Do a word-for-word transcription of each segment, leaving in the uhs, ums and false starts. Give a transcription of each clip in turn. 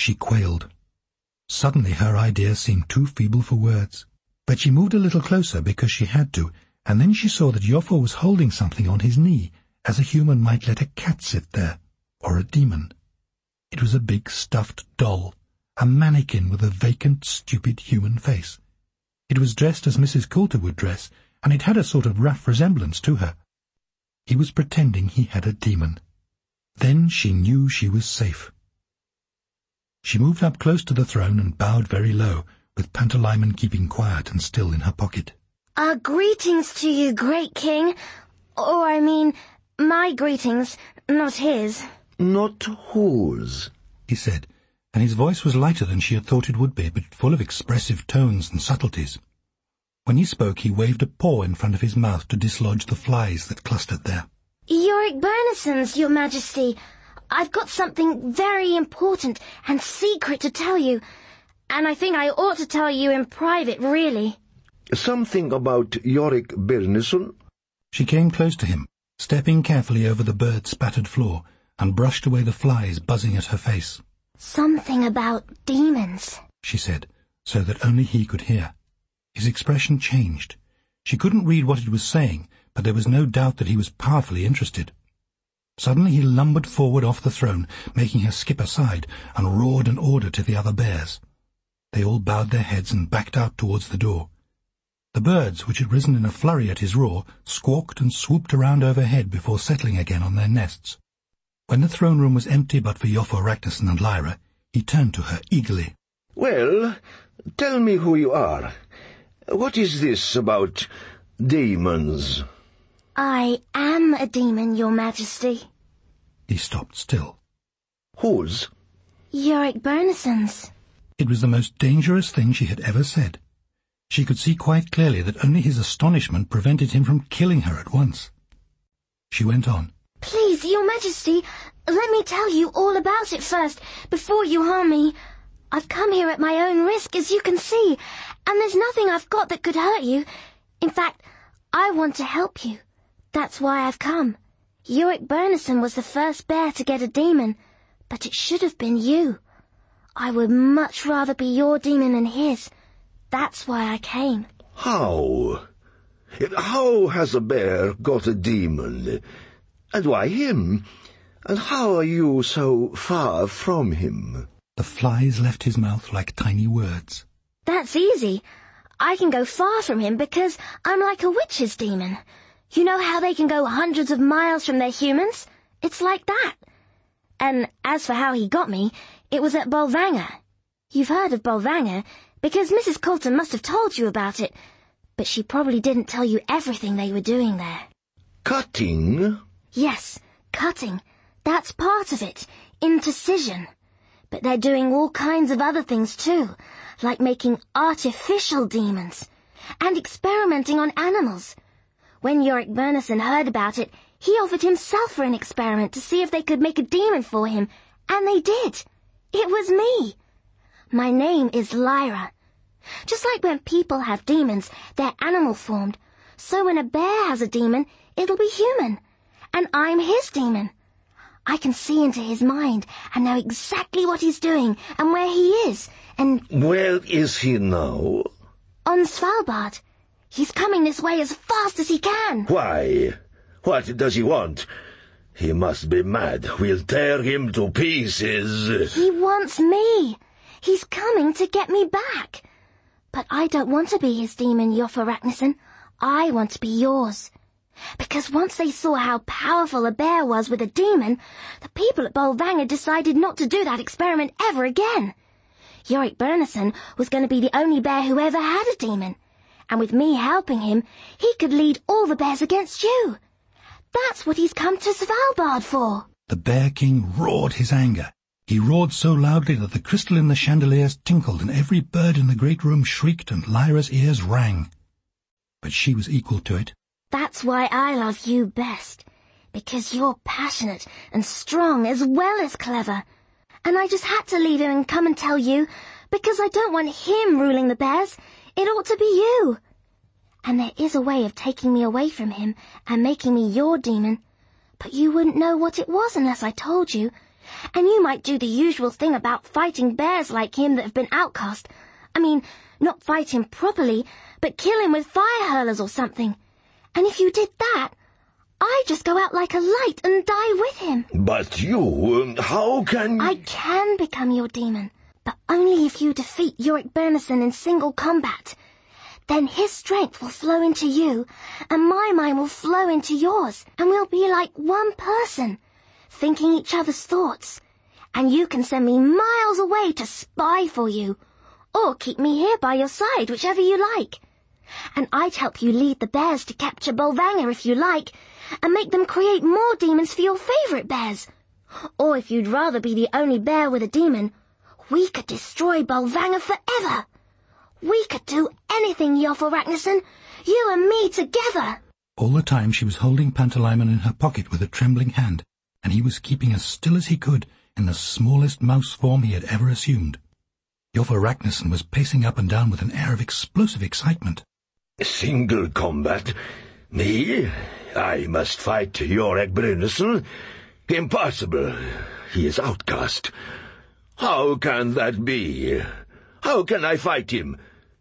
she quailed. Suddenly her idea seemed too feeble for words. But she moved a little closer because she had to, and then she saw that Iofur was holding something on his knee, as a human might let a cat sit there, or a demon. It was a big stuffed doll, a mannequin with a vacant, stupid human face. It was dressed as Missus Coulter would dress, and it had a sort of rough resemblance to her. He was pretending he had a demon. Then she knew she was safe. She moved up close to the throne and bowed very low, with Pantalaimon keeping quiet and still in her pocket. Our greetings to you, great king. Or, I mean, my greetings, not his. Not whose, he said, and his voice was lighter than she had thought it would be, but full of expressive tones and subtleties. When he spoke, he waved a paw in front of his mouth to dislodge the flies that clustered there. Iorek Byrnison's, your majesty. I've got something very important and secret to tell you, and I think I ought to tell you in private, really. Something about Iorek Byrnison? She came close to him, stepping carefully over the bird-spattered floor, and brushed away the flies buzzing at her face. Something about demons, she said, so that only he could hear. His expression changed. She couldn't read what it was saying, but there was no doubt that he was powerfully interested. Suddenly he lumbered forward off the throne, making her skip aside, and roared an order to the other bears. They all bowed their heads and backed out towards the door. The birds, which had risen in a flurry at his roar, squawked and swooped around overhead before settling again on their nests. When the throne room was empty but for Iofur Raknison and Lyra, he turned to her eagerly. Well, tell me who you are. What is this about demons? I am a demon, your majesty. He stopped still. Whose? Iorek Byrnison's. It was the most dangerous thing she had ever said. She could see quite clearly that only his astonishment prevented him from killing her at once. She went on. Please, your majesty, let me tell you all about it first, before you harm me. I've come here at my own risk, as you can see, and there's nothing I've got that could hurt you. In fact, I want to help you. That's why I've come. Iorek Byrnison was the first bear to get a demon, but it should have been you. I would much rather be your demon than his. That's why I came. How? How has a bear got a demon? And why him? And how are you so far from him? The flies left his mouth like tiny words. That's easy. I can go far from him because I'm like a witch's demon. You know how they can go hundreds of miles from their humans? It's like that. And as for how he got me, it was at Bolvangar. You've heard of Bolvangar, because Missus Coulter must have told you about it, but she probably didn't tell you everything they were doing there. Cutting? Yes, cutting. That's part of it. Intercision. But they're doing all kinds of other things too, like making artificial demons, and experimenting on animals. When Iorek Byrnison heard about it, he offered himself for an experiment to see if they could make a demon for him, and they did. It was me. My name is Lyra. Just like when people have demons, they're animal-formed. So when a bear has a demon, it'll be human. And I'm his demon. I can see into his mind and know exactly what he's doing and where he is, and... Where is he now? On Svalbard. He's coming this way as fast as he can. Why? What does he want? He must be mad. We'll tear him to pieces. He wants me. He's coming to get me back. But I don't want to be his demon, Iofur Raknison. I want to be yours. Because once they saw how powerful a bear was with a demon, the people at Bolvangar decided not to do that experiment ever again. Iorek Byrnison was going to be the only bear who ever had a demon. And with me helping him, he could lead all the bears against you. That's what he's come to Svalbard for. The Bear King roared his anger. He roared so loudly that the crystal in the chandeliers tinkled and every bird in the great room shrieked and Lyra's ears rang. But she was equal to it. That's why I love you best. Because you're passionate and strong as well as clever. And I just had to leave him and come and tell you, because I don't want him ruling the bears. It ought to be you. And there is a way of taking me away from him and making me your demon. But you wouldn't know what it was unless I told you. And you might do the usual thing about fighting bears like him that have been outcast. I mean, not fight him properly, but kill him with fire hurlers or something. And if you did that, I'd just go out like a light and die with him. But you, how can... I can become your demon, but only if you defeat Yorick Byrnison in single combat. Then his strength will flow into you, and my mind will flow into yours, and we'll be like one person, thinking each other's thoughts. And you can send me miles away to spy for you, or keep me here by your side, whichever you like. And I'd help you lead the bears to capture Bolvangar if you like, and make them create more demons for your favourite bears. Or if you'd rather be the only bear with a demon, we could destroy Bolvangar forever. We could do anything, Iofur Raknison, you and me together. All the time she was holding Pantalaimon in her pocket with a trembling hand, and he was keeping as still as he could in the smallest mouse form he had ever assumed. Iofur Raknison was pacing up and down with an air of explosive excitement. Single combat? Me? I must fight Yorick Byrnison? Impossible. He is outcast. How can that be? How can I fight him?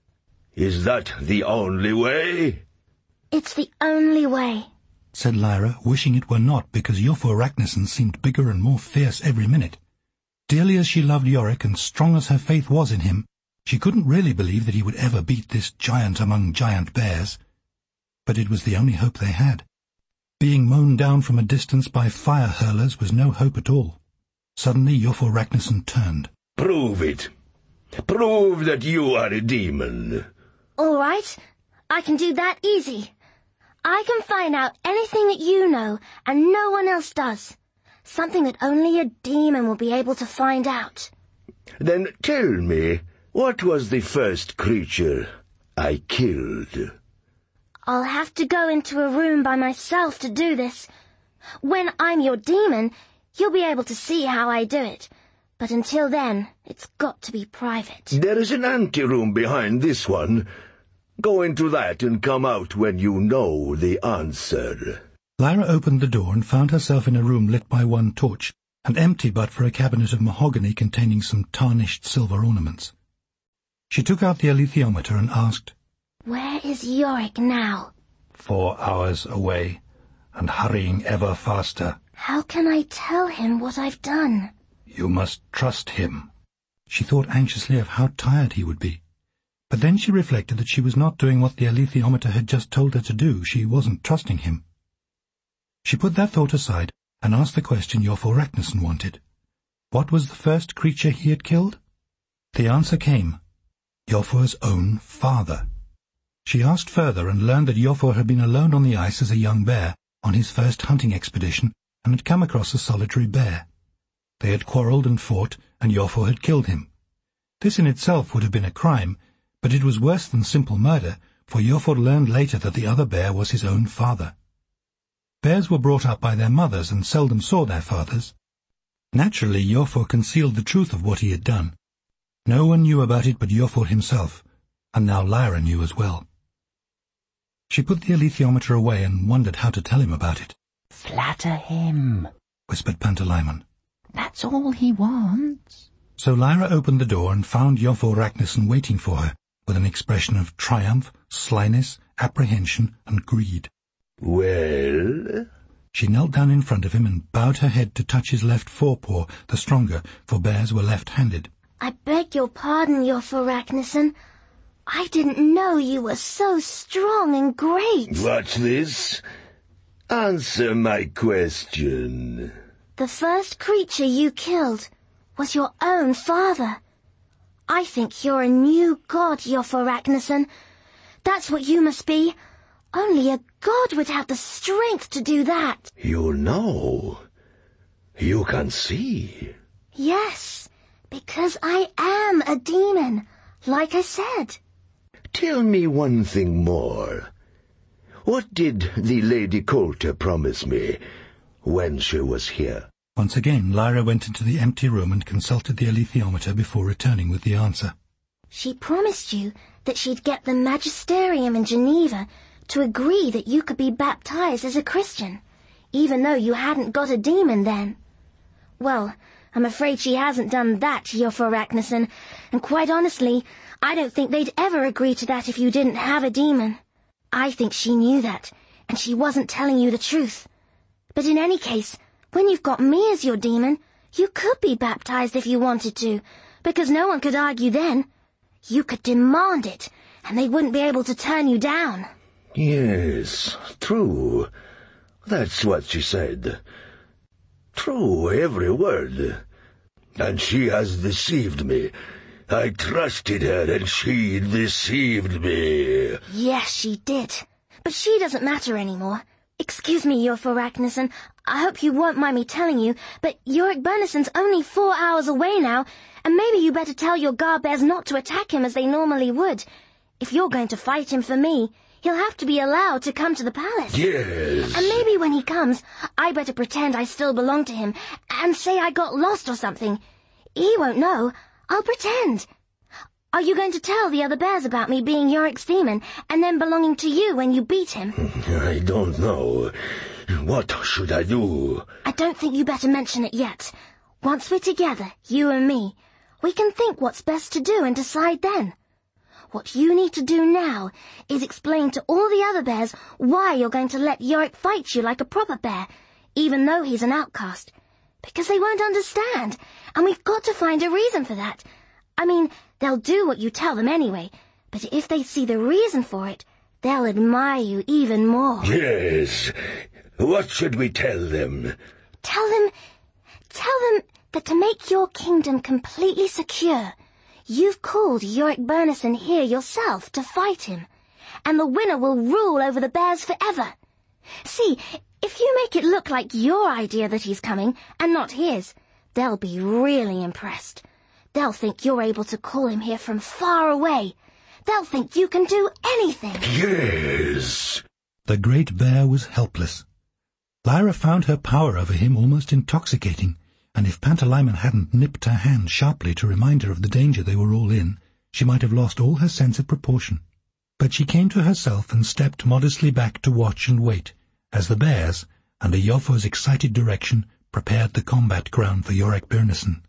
Is that the only way? It's the only way, said Lyra, wishing it were not, because Iofur Raknison seemed bigger and more fierce every minute. Dearly as she loved Yorick and strong as her faith was in him, she couldn't really believe that he would ever beat this giant among giant bears. But it was the only hope they had. Being mown down from a distance by fire hurlers was no hope at all. Suddenly Iofur Raknison turned. Prove it. Prove that you are a demon. All right, I can do that easy. I can find out anything that you know and no one else does. Something that only a demon will be able to find out. Then tell me, what was the first creature I killed? I'll have to go into a room by myself to do this. When I'm your demon, you'll be able to see how I do it. But until then, it's got to be private. There is an anteroom behind this one. Go into that and come out when you know the answer. Lyra opened the door and found herself in a room lit by one torch, and empty but for a cabinet of mahogany containing some tarnished silver ornaments. She took out the alethiometer and asked, Where is Yorick now? Four hours away, and hurrying ever faster. How can I tell him what I've done? You must trust him. She thought anxiously of how tired he would be. But then she reflected that she was not doing what the alethiometer had just told her to do. She wasn't trusting him. She put that thought aside and asked the question Iofur Raknison wanted. What was the first creature he had killed? The answer came. Iofur's own father. She asked further and learned that Iofur had been alone on the ice as a young bear on his first hunting expedition and had come across a solitary bear. They had quarrelled and fought, and Iofur had killed him. This in itself would have been a crime, but it was worse than simple murder, for Iofur learned later that the other bear was his own father. Bears were brought up by their mothers and seldom saw their fathers. Naturally, Iofur concealed the truth of what he had done. No one knew about it but Iofur himself, and now Lyra knew as well. She put the alethiometer away and wondered how to tell him about it. Flatter him, whispered Pantalaimon. That's all he wants. So Lyra opened the door and found Iofur Raknison waiting for her, with an expression of triumph, slyness, apprehension, and greed. Well? She knelt down in front of him and bowed her head to touch his left forepaw, the stronger, for bears were left-handed. I beg your pardon, Iofur Raknison. I didn't know you were so strong and great. What's this? Answer my question. The first creature you killed was your own father. I think you're a new god, Iofur Raknison. That's what you must be. Only a god would have the strength to do that. You know. You can see. Yes, because I am a demon, like I said. Tell me one thing more. What did the Lady Coulter promise me when she was here? Once again, Lyra went into the empty room and consulted the alethiometer before returning with the answer. She promised you that she'd get the magisterium in Geneva to agree that you could be baptized as a Christian, even though you hadn't got a demon then. Well, I'm afraid she hasn't done that, Iofur Raknison, and quite honestly, I don't think they'd ever agree to that if you didn't have a demon. I think she knew that, and she wasn't telling you the truth. But in any case, when you've got me as your demon, you could be baptized if you wanted to, because no one could argue then. You could demand it, and they wouldn't be able to turn you down. Yes, true. That's what she said. True, every word. And she has deceived me. I trusted her, and she deceived me. Yes, she did. But she doesn't matter anymore. Excuse me, Iofur Raknison. I hope you won't mind me telling you, but Iorek Byrnison's only four hours away now, and maybe you better tell your Garbears not to attack him as they normally would. If you're going to fight him for me, he'll have to be allowed to come to the palace. Yes. And maybe when he comes, I better pretend I still belong to him, and say I got lost or something. He won't know. I'll pretend. Are you going to tell the other bears about me being Iorek's demon, and then belonging to you when you beat him? I don't know. What should I do? I don't think you better mention it yet. Once we're together, you and me, we can think what's best to do and decide then. What you need to do now is explain to all the other bears why you're going to let Iorek fight you like a proper bear, even though he's an outcast. Because they won't understand, and we've got to find a reason for that. I mean, they'll do what you tell them anyway, but if they see the reason for it, they'll admire you even more. Yes. What should we tell them? Tell them, tell them that to make your kingdom completely secure, you've called Iorek Byrnison here yourself to fight him, and the winner will rule over the bears forever. See, if you make it look like your idea that he's coming, and not his, they'll be really impressed. They'll think you're able to call him here from far away. They'll think you can do anything. Yes. The great bear was helpless. Lyra found her power over him almost intoxicating, and if Pantalaimon hadn't nipped her hand sharply to remind her of the danger they were all in, she might have lost all her sense of proportion. But she came to herself and stepped modestly back to watch and wait, as the bears, under Iofur's excited direction, prepared the combat ground for Iorek Byrnison.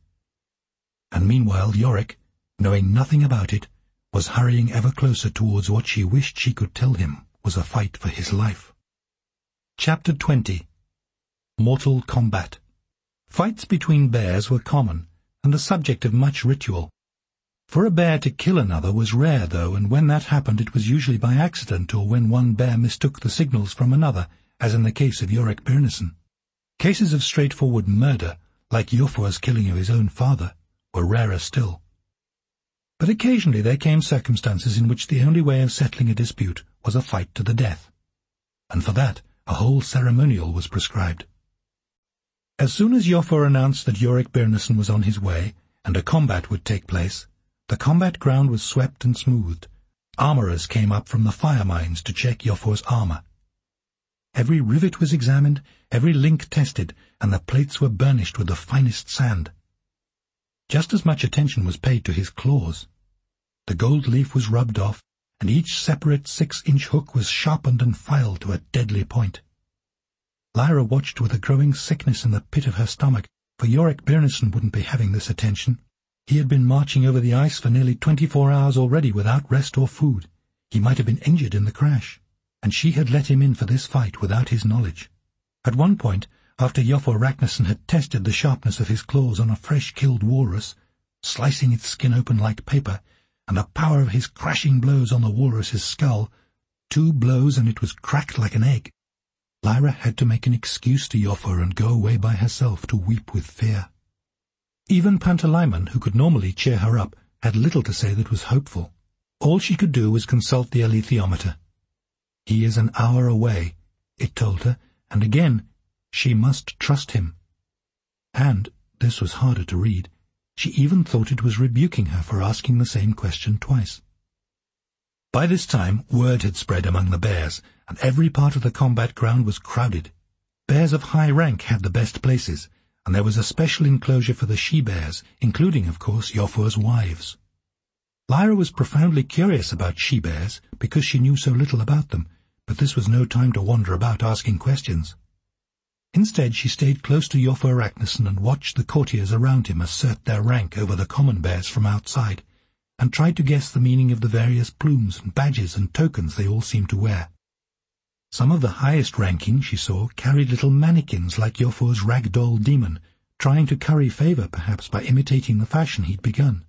And meanwhile Iorek, knowing nothing about it, was hurrying ever closer towards what she wished she could tell him was a fight for his life. Chapter twenty. Mortal Combat. Fights between bears were common, and the subject of much ritual. For a bear to kill another was rare, though, and when that happened it was usually by accident or when one bear mistook the signals from another, as in the case of Iorek Byrnison. Cases of straightforward murder, like Iofur's killing of his own father, were rarer still. But occasionally there came circumstances in which the only way of settling a dispute was a fight to the death, and for that a whole ceremonial was prescribed. As soon as Iofur announced that Iorek Byrnison was on his way, and a combat would take place, the combat ground was swept and smoothed. Armourers came up from the fire mines to check Iofur's armour. Every rivet was examined, every link tested, and the plates were burnished with the finest sand. Just as much attention was paid to his claws. The gold leaf was rubbed off, and each separate six-inch hook was sharpened and filed to a deadly point. Lyra watched with a growing sickness in the pit of her stomach, for Iorek Byrnison wouldn't be having this attention. He had been marching over the ice for nearly twenty-four hours already without rest or food. He might have been injured in the crash, and she had let him in for this fight without his knowledge. At one point, after Iofur Raknison had tested the sharpness of his claws on a fresh-killed walrus, slicing its skin open like paper, and the power of his crashing blows on the walrus's skull, two blows and it was cracked like an egg, Lyra had to make an excuse to Iofur and go away by herself to weep with fear. Even Pantalaimon, who could normally cheer her up, had little to say that was hopeful. All she could do was consult the alethiometer. He is an hour away, it told her, and again, she must trust him. And, this was harder to read, she even thought it was rebuking her for asking the same question twice. By this time, word had spread among the bears, and every part of the combat ground was crowded. Bears of high rank had the best places, and there was a special enclosure for the she-bears, including, of course, Iofur's wives. Lyra was profoundly curious about she-bears, because she knew so little about them, but this was no time to wander about asking questions. Instead, she stayed close to Iofur Raknison and watched the courtiers around him assert their rank over the common bears from outside, and tried to guess the meaning of the various plumes and badges and tokens they all seemed to wear. Some of the highest ranking, she saw, carried little mannequins like Iofur's rag-doll demon, trying to curry favour perhaps by imitating the fashion he'd begun.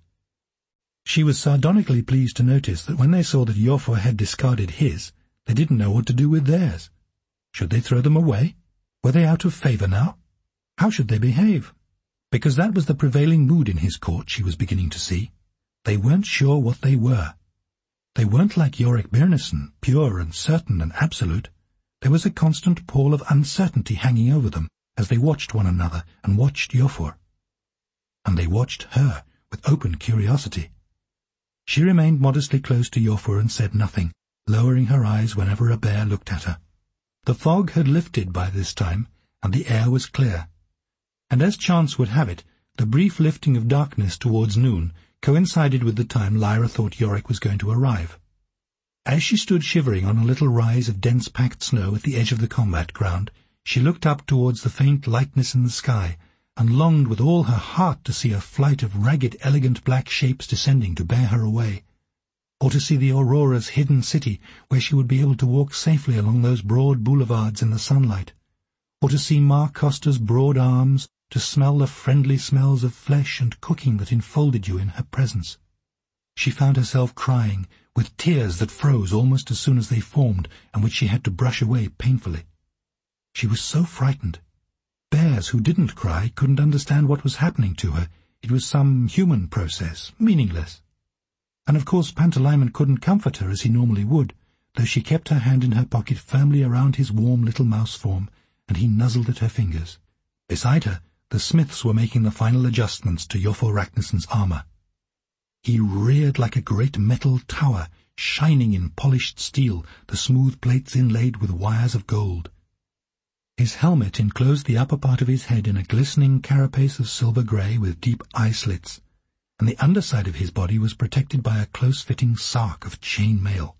She was sardonically pleased to notice that when they saw that Iofur had discarded his, they didn't know what to do with theirs. Should they throw them away? Were they out of favour now? How should they behave? Because that was the prevailing mood in his court, she was beginning to see. They weren't sure what they were. They weren't like Iorek Byrnison, pure and certain and absolute. There was a constant pall of uncertainty hanging over them as they watched one another and watched Iofur. And they watched her with open curiosity. She remained modestly close to Iofur and said nothing, lowering her eyes whenever a bear looked at her. The fog had lifted by this time, and the air was clear. And as chance would have it, the brief lifting of darkness towards noon coincided with the time Lyra thought Iorek was going to arrive. As she stood shivering on a little rise of dense-packed snow at the edge of the combat ground, she looked up towards the faint lightness in the sky, and longed with all her heart to see a flight of ragged, elegant black shapes descending to bear her away, or to see the Aurora's hidden city, where she would be able to walk safely along those broad boulevards in the sunlight, or to see Mar Costa's broad arms, to smell the friendly smells of flesh and cooking that enfolded you in her presence. She found herself crying, with tears that froze almost as soon as they formed, and which she had to brush away painfully. She was so frightened. Bears who didn't cry couldn't understand what was happening to her. It was some human process, meaningless. And of course Pantalaimon couldn't comfort her as he normally would, though she kept her hand in her pocket firmly around his warm little mouse form, and he nuzzled at her fingers. Beside her, the smiths were making the final adjustments to Iofur Raknison's armour. He reared like a great metal tower, shining in polished steel, the smooth plates inlaid with wires of gold. His helmet enclosed the upper part of his head in a glistening carapace of silver grey with deep eye-slits, and the underside of his body was protected by a close-fitting sark of chain mail.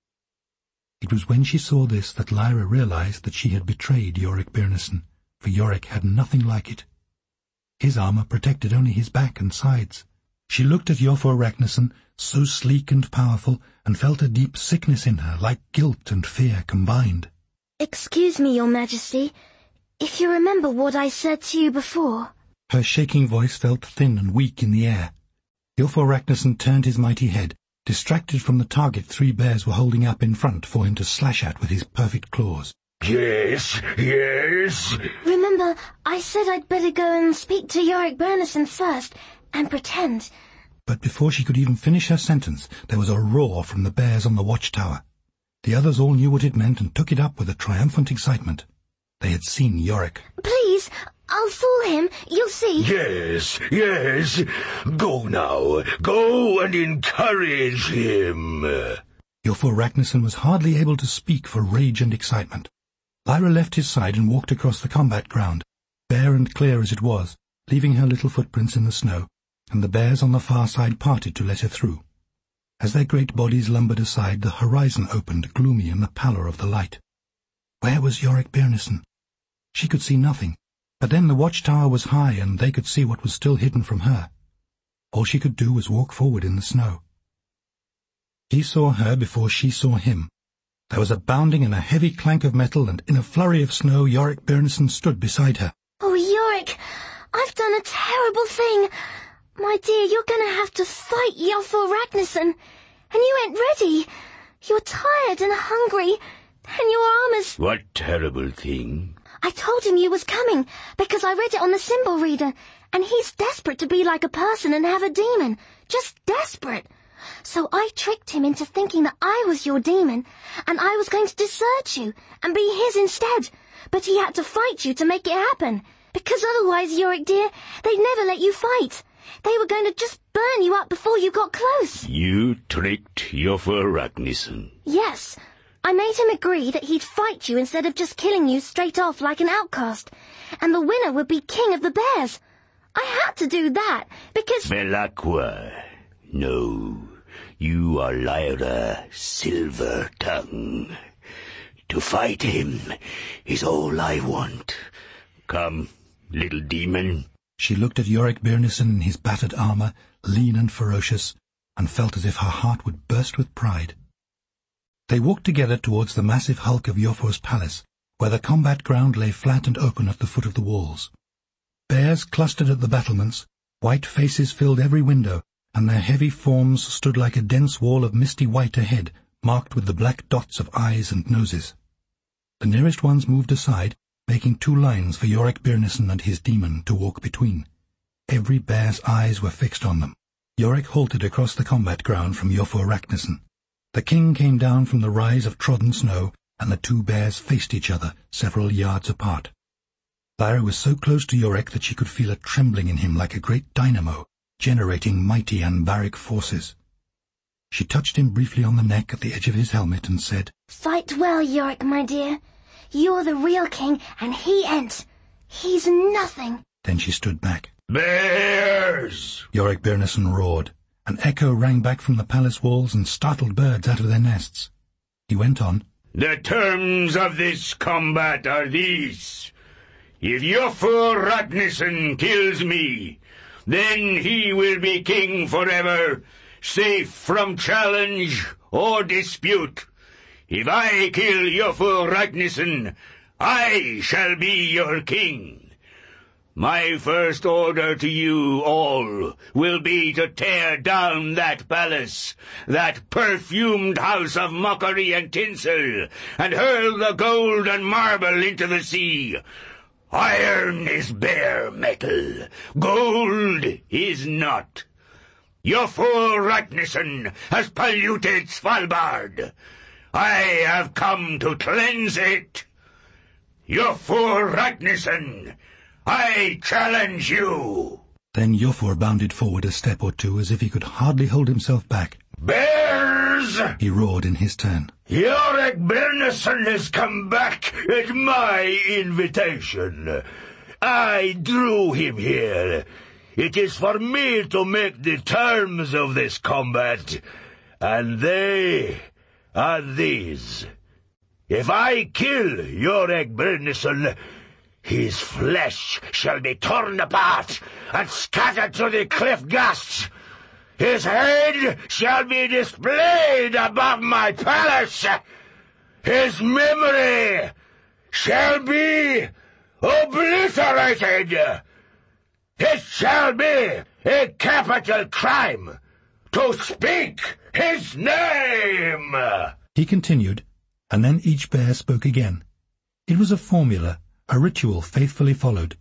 It was when she saw this that Lyra realized that she had betrayed Iorek Byrnison, for Iorek had nothing like it. His armour protected only his back and sides. She looked at Iofur Raknison, so sleek and powerful, and felt a deep sickness in her, like guilt and fear combined. Excuse me, Your Majesty, if you remember what I said to you before. Her shaking voice felt thin and weak in the air. Iofur Raknison turned his mighty head, distracted from the target three bears were holding up in front for him to slash at with his perfect claws. Yes, yes. Remember, I said I'd better go and speak to Iorek Byrnison first, and pretend. But before she could even finish her sentence, there was a roar from the bears on the watchtower. The others all knew what it meant and took it up with a triumphant excitement. They had seen Iorek. Please, I'll fool him, you'll see. Yes, yes. Go now. Go and encourage him. Iofur Raknison was hardly able to speak for rage and excitement. Lyra left his side and walked across the combat ground, bare and clear as it was, leaving her little footprints in the snow, and the bears on the far side parted to let her through. As their great bodies lumbered aside, the horizon opened, gloomy in the pallor of the light. Where was Iorek Byrnison? She could see nothing, but then the watchtower was high, and they could see what was still hidden from her. All she could do was walk forward in the snow. He saw her before she saw him. There was a bounding and a heavy clank of metal, and in a flurry of snow Iorek Byrnison stood beside her. Oh, Iorek, I've done a terrible thing. My dear, you're going to have to fight Iofur Raknison. And you ain't ready. You're tired and hungry, and your armor's... What terrible thing? I told him you was coming, because I read it on the symbol reader, and he's desperate to be like a person and have a demon. Just desperate. So I tricked him into thinking that I was your demon, and I was going to desert you and be his instead. But he had to fight you to make it happen, because otherwise, Iorek dear, they'd never let you fight. They were going to just burn you up before you got close. You tricked Iofur Raknison. Yes. I made him agree that he'd fight you instead of just killing you straight off like an outcast, and the winner would be king of the bears. I had to do that, because... Belacqua. No, you are Lyra Silvertongue. To fight him is all I want. Come, little demon. She looked at Yorick Byrnison in his battered armour, lean and ferocious, and felt as if her heart would burst with pride. They walked together towards the massive hulk of Iofur's palace, where the combat ground lay flat and open at the foot of the walls. Bears clustered at the battlements, white faces filled every window, and their heavy forms stood like a dense wall of misty white ahead, marked with the black dots of eyes and noses. The nearest ones moved aside, making two lines for Yorick Byrnison and his demon to walk between. Every bear's eyes were fixed on them. Yorick halted across the combat ground from Iofur Raknison. The king came down from the rise of trodden snow, and the two bears faced each other several yards apart. Lyra was so close to Yorick that she could feel a trembling in him like a great dynamo, generating mighty anbaric forces. She touched him briefly on the neck at the edge of his helmet and said, "Fight well, Yorick, my dear. You're the real king, and he ain't. He's nothing." Then she stood back. Bears! Yorick Byrnison roared. An echo rang back from the palace walls and startled birds out of their nests. He went on, The terms of this combat are these. If Iofur Raknison kills me, then he will be king forever, safe from challenge or dispute. If I kill Iofur Raknison, I shall be your king. My first order to you all will be to tear down that palace, that perfumed house of mockery and tinsel, and hurl the gold and marble into the sea. Iron is bare metal, gold is not. Iofur Raknison has polluted Svalbard. I have come to cleanse it. Iofur Raknison, I challenge you." Then Iofur bounded forward a step or two as if he could hardly hold himself back. "Bears!" he roared in his turn. "Yorick Byrnison has come back at my invitation. I drew him here. It is for me to make the terms of this combat, and they are these. If I kill Yorick Byrnison, his flesh shall be torn apart and scattered to the cliff gusts. His head shall be displayed above my palace. His memory shall be obliterated. It shall be a capital crime to speak his name." He continued, and then each bear spoke again. It was a formula, a ritual faithfully followed.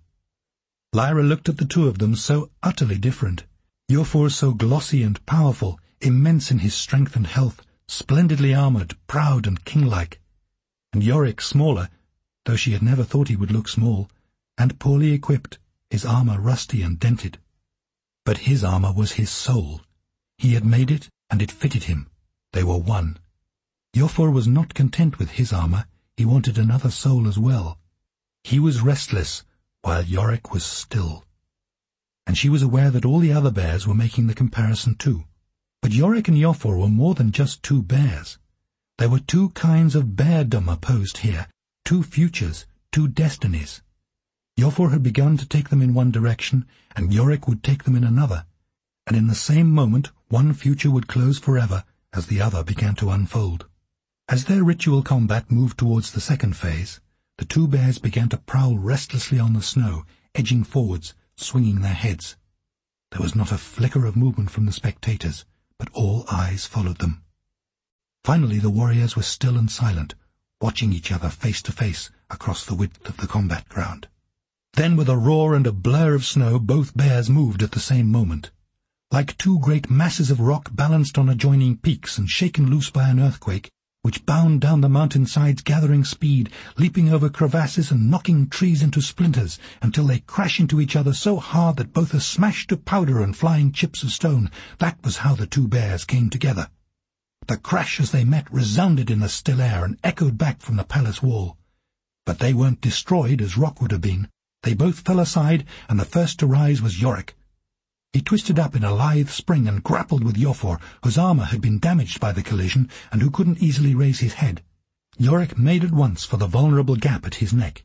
Lyra looked at the two of them so utterly different. Iofur so glossy and powerful, immense in his strength and health, splendidly armoured, proud and king-like. And Yorick smaller, though she had never thought he would look small, and poorly equipped, his armour rusty and dented. But his armour was his soul. He had made it, and it fitted him. They were one. Iofur was not content with his armour, he wanted another soul as well. He was restless, while Yorick was still. And she was aware that all the other bears were making the comparison too. But Yorick and Iofur were more than just two bears. There were two kinds of beardom opposed here, two futures, two destinies. Iofur had begun to take them in one direction, and Yorick would take them in another, and in the same moment one future would close forever as the other began to unfold. As their ritual combat moved towards the second phase, the two bears began to prowl restlessly on the snow, edging forwards, swinging their heads. There was not a flicker of movement from the spectators, but all eyes followed them. Finally the warriors were still and silent, watching each other face to face across the width of the combat ground. Then with a roar and a blur of snow both bears moved at the same moment. Like two great masses of rock balanced on adjoining peaks and shaken loose by an earthquake, which bound down the mountain-sides gathering speed, leaping over crevasses and knocking trees into splinters, until they crash into each other so hard that both are smashed to powder and flying chips of stone. That was how the two bears came together. The crash as they met resounded in the still air and echoed back from the palace wall. But they weren't destroyed as rock would have been. They both fell aside, and the first to rise was Yorick. He twisted up in a lithe spring and grappled with Iofur, whose armour had been damaged by the collision and who couldn't easily raise his head. Yorick made at once for the vulnerable gap at his neck.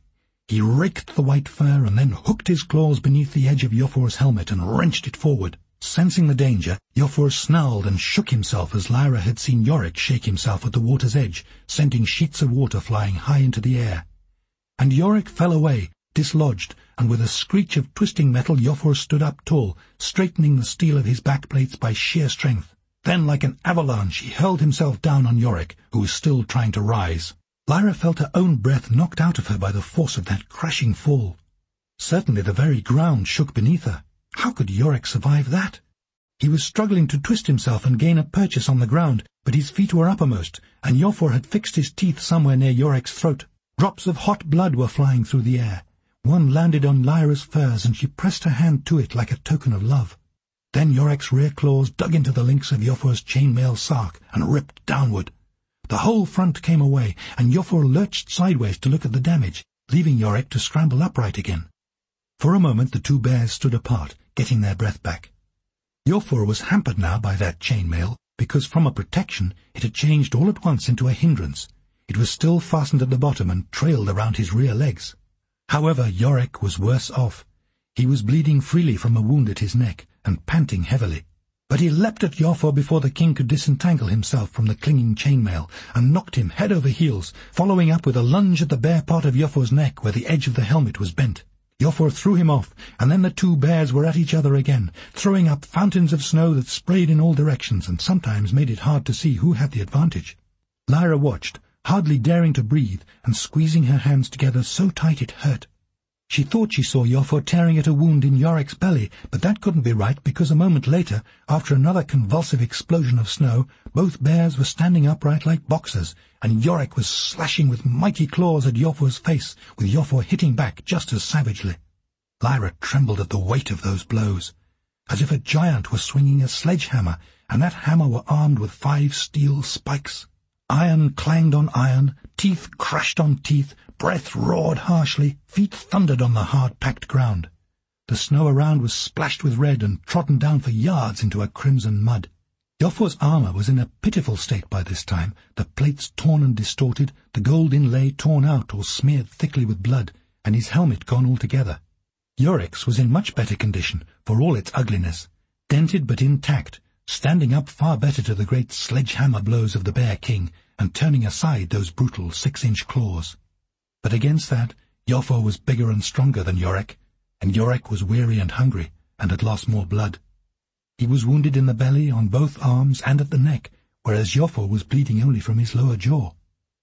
He raked the white fur and then hooked his claws beneath the edge of Iofur's helmet and wrenched it forward. Sensing the danger, Iofur snarled and shook himself as Lyra had seen Iorek shake himself at the water's edge, sending sheets of water flying high into the air. And Iorek fell away, dislodged, and with a screech of twisting metal Iofur stood up tall, straightening the steel of his backplates by sheer strength. Then, like an avalanche, he hurled himself down on Iorek, who was still trying to rise. Lyra felt her own breath knocked out of her by the force of that crashing fall. Certainly the very ground shook beneath her. How could Iorek survive that? He was struggling to twist himself and gain a purchase on the ground, but his feet were uppermost, and Iofur had fixed his teeth somewhere near Iorek's throat. Drops of hot blood were flying through the air. One landed on Lyra's furs, and she pressed her hand to it like a token of love. Then Iorek's rear claws dug into the links of Iofur's chainmail sark and ripped downward. The whole front came away, and Iofur lurched sideways to look at the damage, leaving Iorek to scramble upright again. For a moment the two bears stood apart, getting their breath back. Iofur was hampered now by that chainmail, because from a protection it had changed all at once into a hindrance. It was still fastened at the bottom and trailed around his rear legs. However, Iorek was worse off. He was bleeding freely from a wound at his neck, and panting heavily. But he leapt at Iofur before the king could disentangle himself from the clinging chainmail, and knocked him head over heels, following up with a lunge at the bare part of Iofur's neck where the edge of the helmet was bent. Iofur threw him off, and then the two bears were at each other again, throwing up fountains of snow that sprayed in all directions and sometimes made it hard to see who had the advantage. Lyra watched, hardly daring to breathe, and squeezing her hands together so tight it hurt. She thought she saw Iofur tearing at a wound in Iorek's belly, but that couldn't be right because a moment later, after another convulsive explosion of snow, both bears were standing upright like boxers, and Iorek was slashing with mighty claws at Iofur's face, with Iofur hitting back just as savagely. Lyra trembled at the weight of those blows, as if a giant were swinging a sledgehammer, and that hammer were armed with five steel spikes. Iron clanged on iron, teeth crashed on teeth, breath roared harshly, feet thundered on the hard-packed ground. The snow around was splashed with red and trodden down for yards into a crimson mud. Iofur's armour was in a pitiful state by this time, the plates torn and distorted, the gold inlay torn out or smeared thickly with blood, and his helmet gone altogether. Iorek's was in much better condition, for all its ugliness, dented but intact, standing up far better to the great sledgehammer blows of the Bear King, and turning aside those brutal six-inch claws. But against that, Iofur was bigger and stronger than Iorek, and Iorek was weary and hungry, and had lost more blood. He was wounded in the belly, on both arms, and at the neck, whereas Iofur was bleeding only from his lower jaw.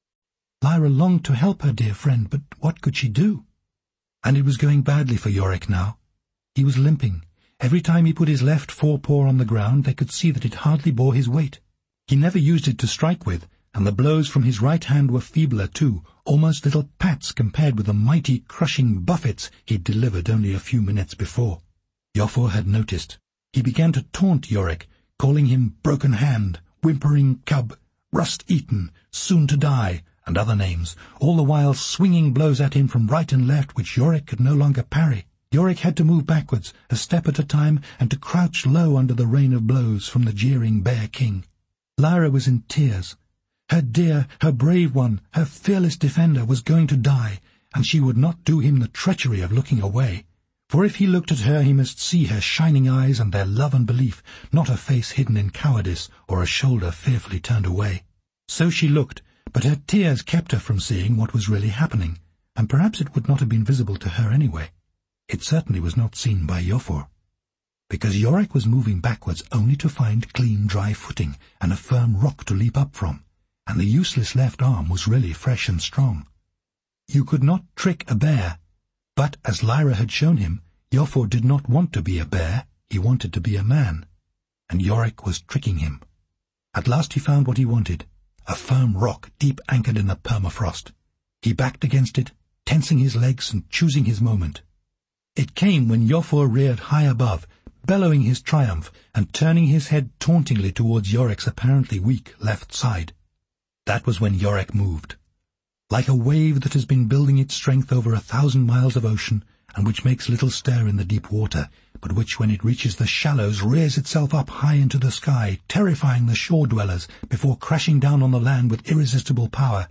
Lyra longed to help her dear friend, but what could she do? And it was going badly for Iorek now. He was limping. Every time he put his left forepaw on the ground, they could see that it hardly bore his weight. He never used it to strike with, and the blows from his right hand were feebler too, almost little pats compared with the mighty crushing buffets he'd delivered only a few minutes before. Iofur had noticed. He began to taunt Iorek, calling him broken hand, whimpering cub, rust-eaten, soon to die, and other names, all the while swinging blows at him from right and left which Iorek could no longer parry. Iorek had to move backwards, a step at a time, and to crouch low under the rain of blows from the jeering Bear King. Lyra was in tears. Her dear, her brave one, her fearless defender was going to die, and she would not do him the treachery of looking away. For if he looked at her he must see her shining eyes and their love and belief, not a face hidden in cowardice or a shoulder fearfully turned away. So she looked, but her tears kept her from seeing what was really happening, and perhaps it would not have been visible to her anyway. It certainly was not seen by Iofur, because Iorek was moving backwards only to find clean, dry footing and a firm rock to leap up from, and the useless left arm was really fresh and strong. You could not trick a bear, but, as Lyra had shown him, Iofur did not want to be a bear, he wanted to be a man, and Iorek was tricking him. At last he found what he wanted, a firm rock deep anchored in the permafrost. He backed against it, tensing his legs and choosing his moment. It came when Iofur reared high above, bellowing his triumph and turning his head tauntingly towards Iorek's apparently weak left side. That was when Iorek moved. Like a wave that has been building its strength over a thousand miles of ocean, and which makes little stir in the deep water, but which when it reaches the shallows rears itself up high into the sky, terrifying the shore-dwellers before crashing down on the land with irresistible power,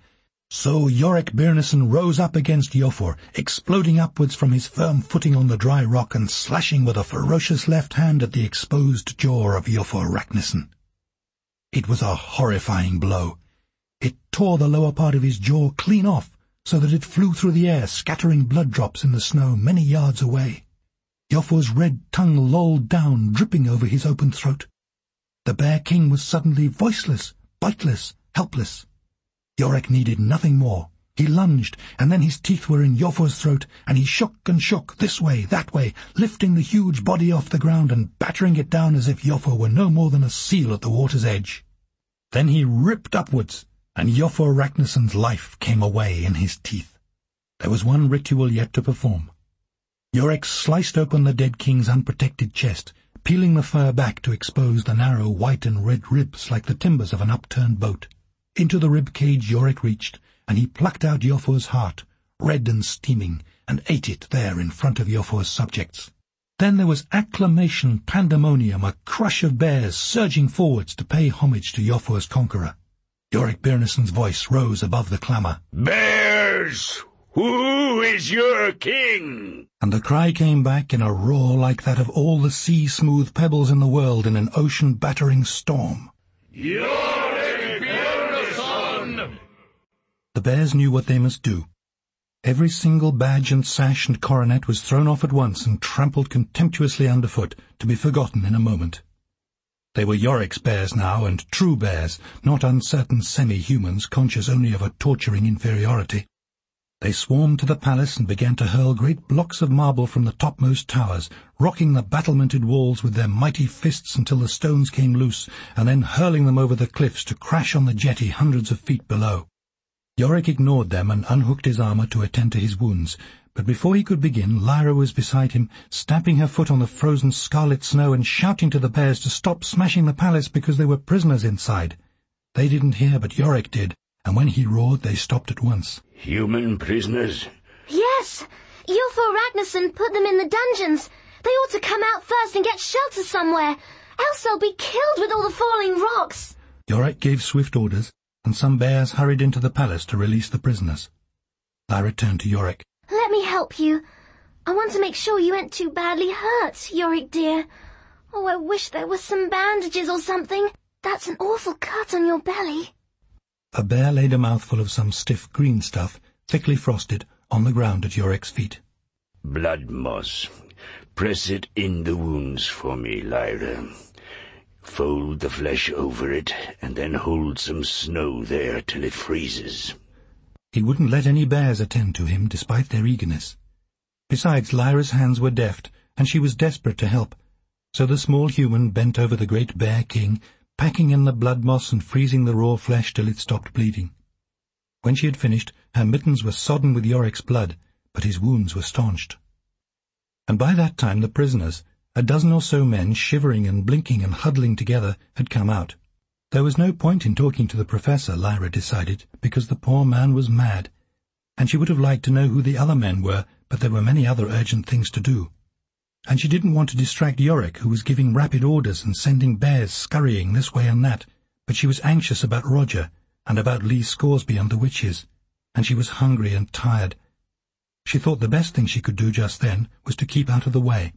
So Yorick Byrnison rose up against Iofur, exploding upwards from his firm footing on the dry rock and slashing with a ferocious left hand at the exposed jaw of Iofur Raknison. It was a horrifying blow. It tore the lower part of his jaw clean off, so that it flew through the air, scattering blood drops in the snow many yards away. Iofur's red tongue lolled down, dripping over his open throat. The Bear King was suddenly voiceless, biteless, helpless. Yorick needed nothing more. He lunged, and then his teeth were in Iofur's throat, and he shook and shook, this way, that way, lifting the huge body off the ground and battering it down as if Iofur were no more than a seal at the water's edge. Then he ripped upwards, and Iofur Raknison's life came away in his teeth. There was one ritual yet to perform. Yorick sliced open the dead king's unprotected chest, peeling the fur back to expose the narrow white and red ribs like the timbers of an upturned boat. Into the rib cage Yorick reached, and he plucked out Iofur's heart, red and steaming, and ate it there in front of Iofur's subjects. Then there was acclamation, pandemonium, a crush of bears surging forwards to pay homage to Iofur's conqueror. Yorick Byrnison's voice rose above the clamour. "Bears! Who is your king?" And the cry came back in a roar like that of all the sea-smooth pebbles in the world in an ocean-battering storm. Yorick Byrnison! The bears knew what they must do. Every single badge and sash and coronet was thrown off at once and trampled contemptuously underfoot, to be forgotten in a moment. They were Yorick's bears now, and true bears, not uncertain semi-humans conscious only of a torturing inferiority. They swarmed to the palace and began to hurl great blocks of marble from the topmost towers, rocking the battlemented walls with their mighty fists until the stones came loose, and then hurling them over the cliffs to crash on the jetty hundreds of feet below. Yorick ignored them and unhooked his armour to attend to his wounds, but before he could begin, Lyra was beside him, stamping her foot on the frozen scarlet snow and shouting to the bears to stop smashing the palace because there were prisoners inside. They didn't hear, but Yorick did, and when he roared they stopped at once. "Human prisoners?" Yes! Iofur Raknison put them in the dungeons. They ought to come out first and get shelter somewhere, else they'll be killed with all the falling rocks. Yorick gave swift orders, and some bears hurried into the palace to release the prisoners. Lyra turned to Yorick. Let me help you. I want to make sure you ain't too badly hurt, Yorick dear. Oh, I wish there was some bandages or something. That's an awful cut on your belly. A bear laid a mouthful of some stiff green stuff, thickly frosted, on the ground at Yorick's feet. "Blood moss. Press it in the wounds for me, Lyra. Fold the flesh over it, and then hold some snow there till it freezes." He wouldn't let any bears attend to him, despite their eagerness. Besides, Lyra's hands were deft, and she was desperate to help, so the small human bent over the great Bear King, packing in the blood moss and freezing the raw flesh till it stopped bleeding. When she had finished, her mittens were sodden with Yorick's blood, but his wounds were staunched. And by that time the prisoners, a dozen or so men, shivering and blinking and huddling together, had come out. There was no point in talking to the professor, Lyra decided, because the poor man was mad, and she would have liked to know who the other men were, but there were many other urgent things to do. And she didn't want to distract Yorick, who was giving rapid orders and sending bears scurrying this way and that, but she was anxious about Roger, and about Lee Scoresby and the witches, and she was hungry and tired. She thought the best thing she could do just then was to keep out of the way.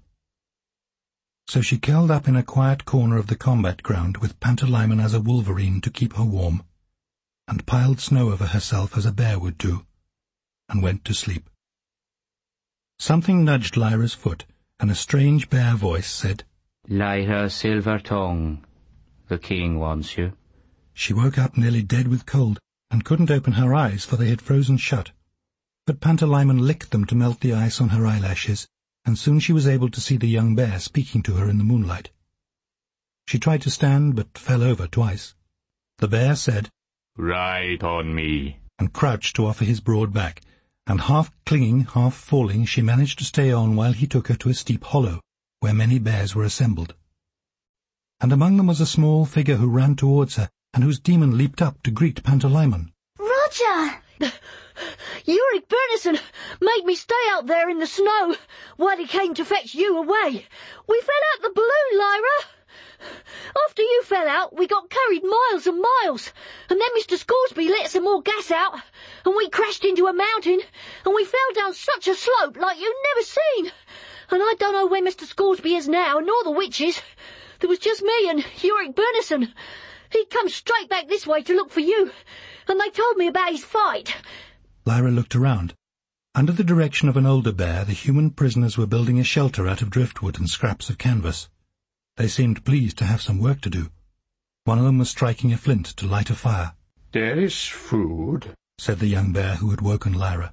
So she curled up in a quiet corner of the combat ground with Pantalaimon as a wolverine to keep her warm, and piled snow over herself as a bear would do, and went to sleep. Something nudged Lyra's foot, and a strange bear voice said, "Lyra Silvertongue, the king wants you." She woke up nearly dead with cold, and couldn't open her eyes, for they had frozen shut. But Pantalaimon licked them to melt the ice on her eyelashes, and soon she was able to see the young bear speaking to her in the moonlight. She tried to stand, but fell over twice. The bear said, "Ride on me," and crouched to offer his broad back, and half clinging, half falling, she managed to stay on while he took her to a steep hollow, where many bears were assembled. And among them was a small figure who ran towards her, and whose demon leaped up to greet Pantalaimon. Roger! Yorick Byrnison made me stay out there in the snow while he came to fetch you away. We fell out the balloon, Lyra. After you fell out, we got carried miles and miles, and then Mister Scoresby let some more gas out, and we crashed into a mountain, and we fell down such a slope like you've never seen. And I don't know where Mister Scoresby is now, nor the witches. There was just me and Yorick Bernison. He'd come straight back this way to look for you, and they told me about his fight. Lyra looked around. Under the direction of an older bear, the human prisoners were building a shelter out of driftwood and scraps of canvas. They seemed pleased to have some work to do. One of them was striking a flint to light a fire. "There is food," said the young bear who had woken Lyra.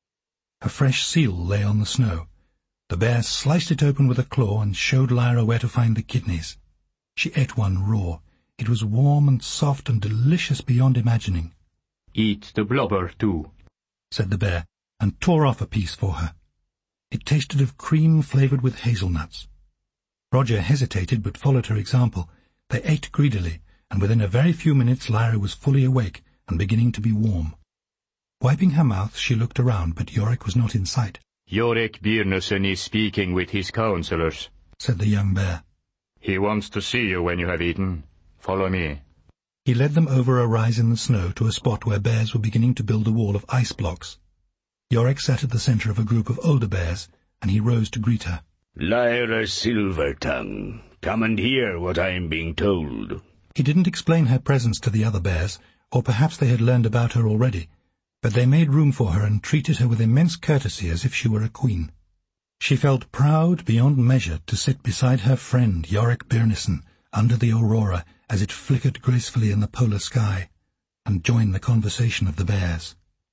A fresh seal lay on the snow. The bear sliced it open with a claw and showed Lyra where to find the kidneys. She ate one raw. It was warm and soft and delicious beyond imagining. "Eat the blubber, too," said the bear, and tore off a piece for her. It tasted of cream flavoured with hazelnuts. Roger hesitated but followed her example. They ate greedily, and within a very few minutes Lyra was fully awake and beginning to be warm. Wiping her mouth, she looked around, but Yorick was not in sight. "Yorick Byrnison is speaking with his councillors," said the young bear. "He wants to see you when you have eaten. Follow me." He led them over a rise in the snow to a spot where bears were beginning to build a wall of ice blocks. Yorick sat at the centre of a group of older bears, and he rose to greet her. "Lyra Silvertongue, come and hear what I am being told." He didn't explain her presence to the other bears, or perhaps they had learned about her already, but they made room for her and treated her with immense courtesy as if she were a queen. She felt proud beyond measure to sit beside her friend Yorick Byrnison under the aurora as it flickered gracefully in the polar sky, and join the conversation of the bears.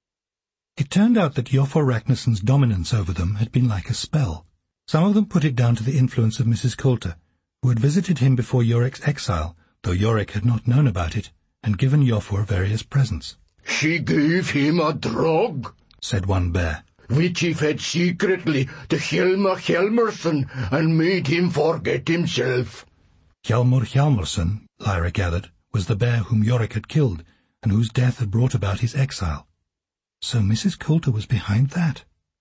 It turned out that Iofur Raknison's dominance over them had been like a spell. Some of them put it down to the influence of Missus Coulter, who had visited him before Yorick's exile, though Yorick had not known about it, and given Iofur various presents. "She gave him a drug," said one bear, "which he fed secretly to Hjalmar Hjalmarsson and made him forget himself." Hjalmar Hjalmarsson, Lyra gathered, was the bear whom Yorick had killed, and whose death had brought about his exile. So Missus Coulter was behind that.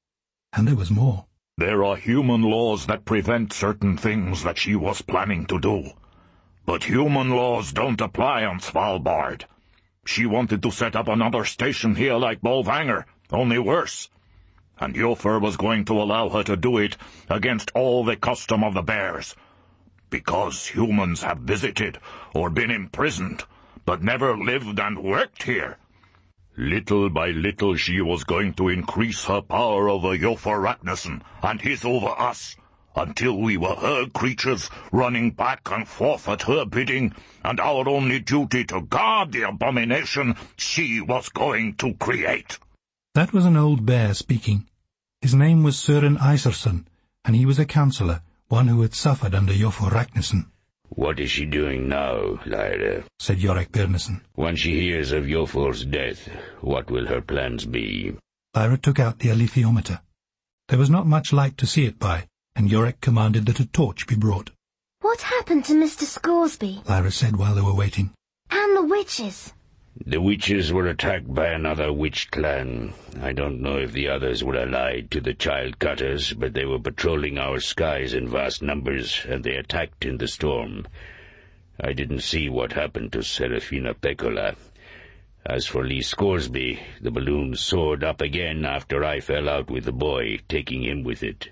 And there was more. "There are human laws that prevent certain things that she was planning to do. But human laws don't apply on Svalbard. She wanted to set up another station here like Bolvanger, only worse. And Iofur was going to allow her to do it against all the custom of the bears. Because humans have visited or been imprisoned, but never lived and worked here. Little by little she was going to increase her power over Iofur Raknison and his over us, until we were her creatures running back and forth at her bidding, and our only duty to guard the abomination she was going to create." That was an old bear speaking. His name was Søren Iserson, and he was a councillor, one who had suffered under Iofur Raknison. "What is she doing now, Lyra?" said Yorick Byrnison. "When she hears of Iofur's death, what will her plans be?" Lyra took out the alethiometer. There was not much light to see it by, and Yorick commanded that a torch be brought. "What happened to Mister Scoresby?" Lyra said while they were waiting. "And the witches?" "The witches were attacked by another witch clan. I don't know if the others were allied to the Child Cutters, but they were patrolling our skies in vast numbers, and they attacked in the storm. I didn't see what happened to Serafina Pecola. As for Lee Scoresby, the balloon soared up again after I fell out with the boy, taking him with it.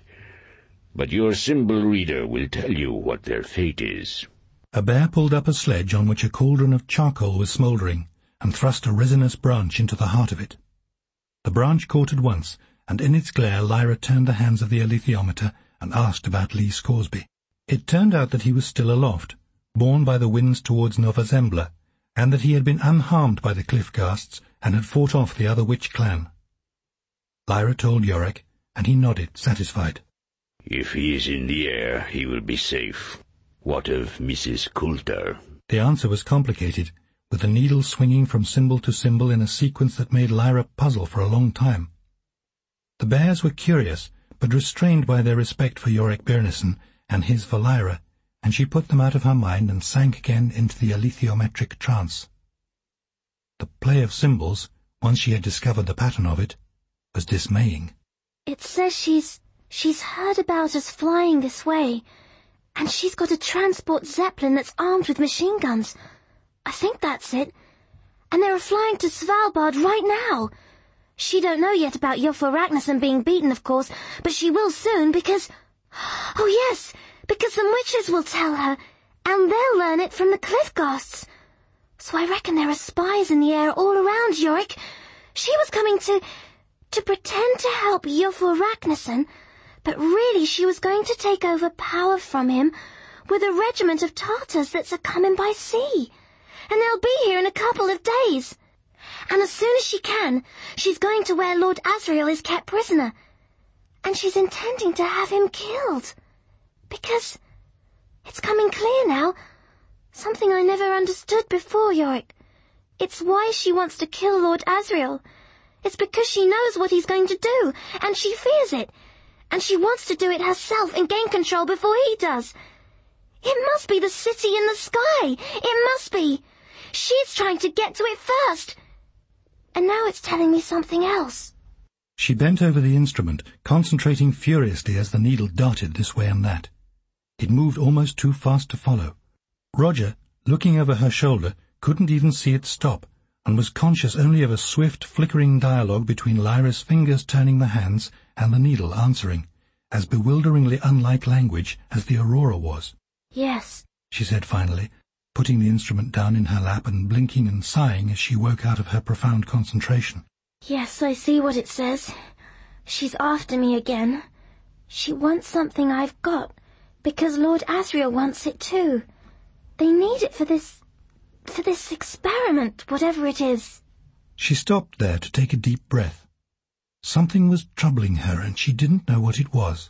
But your symbol reader will tell you what their fate is." A bear pulled up a sledge on which a cauldron of charcoal was smouldering, and thrust a resinous branch into the heart of it. The branch caught at once, and in its glare Lyra turned the hands of the alethiometer and asked about Lee Scoresby. It turned out that he was still aloft, borne by the winds towards Nova Zembla, and that he had been unharmed by the cliff ghasts and had fought off the other witch clan. Lyra told Yorick, and he nodded, satisfied. "If he is in the air, he will be safe. What of Missus Coulter?" The answer was complicated, with the needle swinging from symbol to symbol in a sequence that made Lyra puzzle for a long time. The bears were curious, but restrained by their respect for Yorick Byrnison and his for Lyra, and she put them out of her mind and sank again into the alethiometric trance. The play of symbols, once she had discovered the pattern of it, was dismaying. "It says she's... she's heard about us flying this way, And she's got a transport zeppelin that's armed with machine guns. I think that's it. And they're flying to Svalbard right now. She don't know yet about Jofur Ragnarsson being beaten, of course, but she will soon because... Oh yes, because some witches will tell her, and they'll learn it from the cliff ghosts. So I reckon there are spies in the air all around Yorick. She was coming to... to pretend to help Jofur Ragnarsson, but really she was going to take over power from him with a regiment of Tartars that's a-coming by sea. And they'll be here in a couple of days. And as soon as she can, she's going to where Lord Asriel is kept prisoner. And she's intending to have him killed. Because it's coming clear now. Something I never understood before, Yorick. It's why she wants to kill Lord Asriel. It's because she knows what he's going to do, and she fears it. And she wants to do it herself and gain control before he does. It must be the city in the sky. It must be. She's trying to get to it first. And now it's telling me something else. She bent over the instrument, concentrating furiously as the needle darted this way and that. It moved almost too fast to follow. Roger, looking over her shoulder, couldn't even see it stop, and was conscious only of a swift, flickering dialogue between Lyra's fingers turning the hands and the needle answering, as bewilderingly unlike language as the Aurora was. Yes, she said finally, putting the instrument down in her lap and blinking and sighing as she woke out of her profound concentration. Yes, I see what it says. She's after me again. She wants something I've got, because Lord Asriel wants it too. They need it for this... for this experiment, whatever it is. She stopped there to take a deep breath. Something was troubling her, and she didn't know what it was.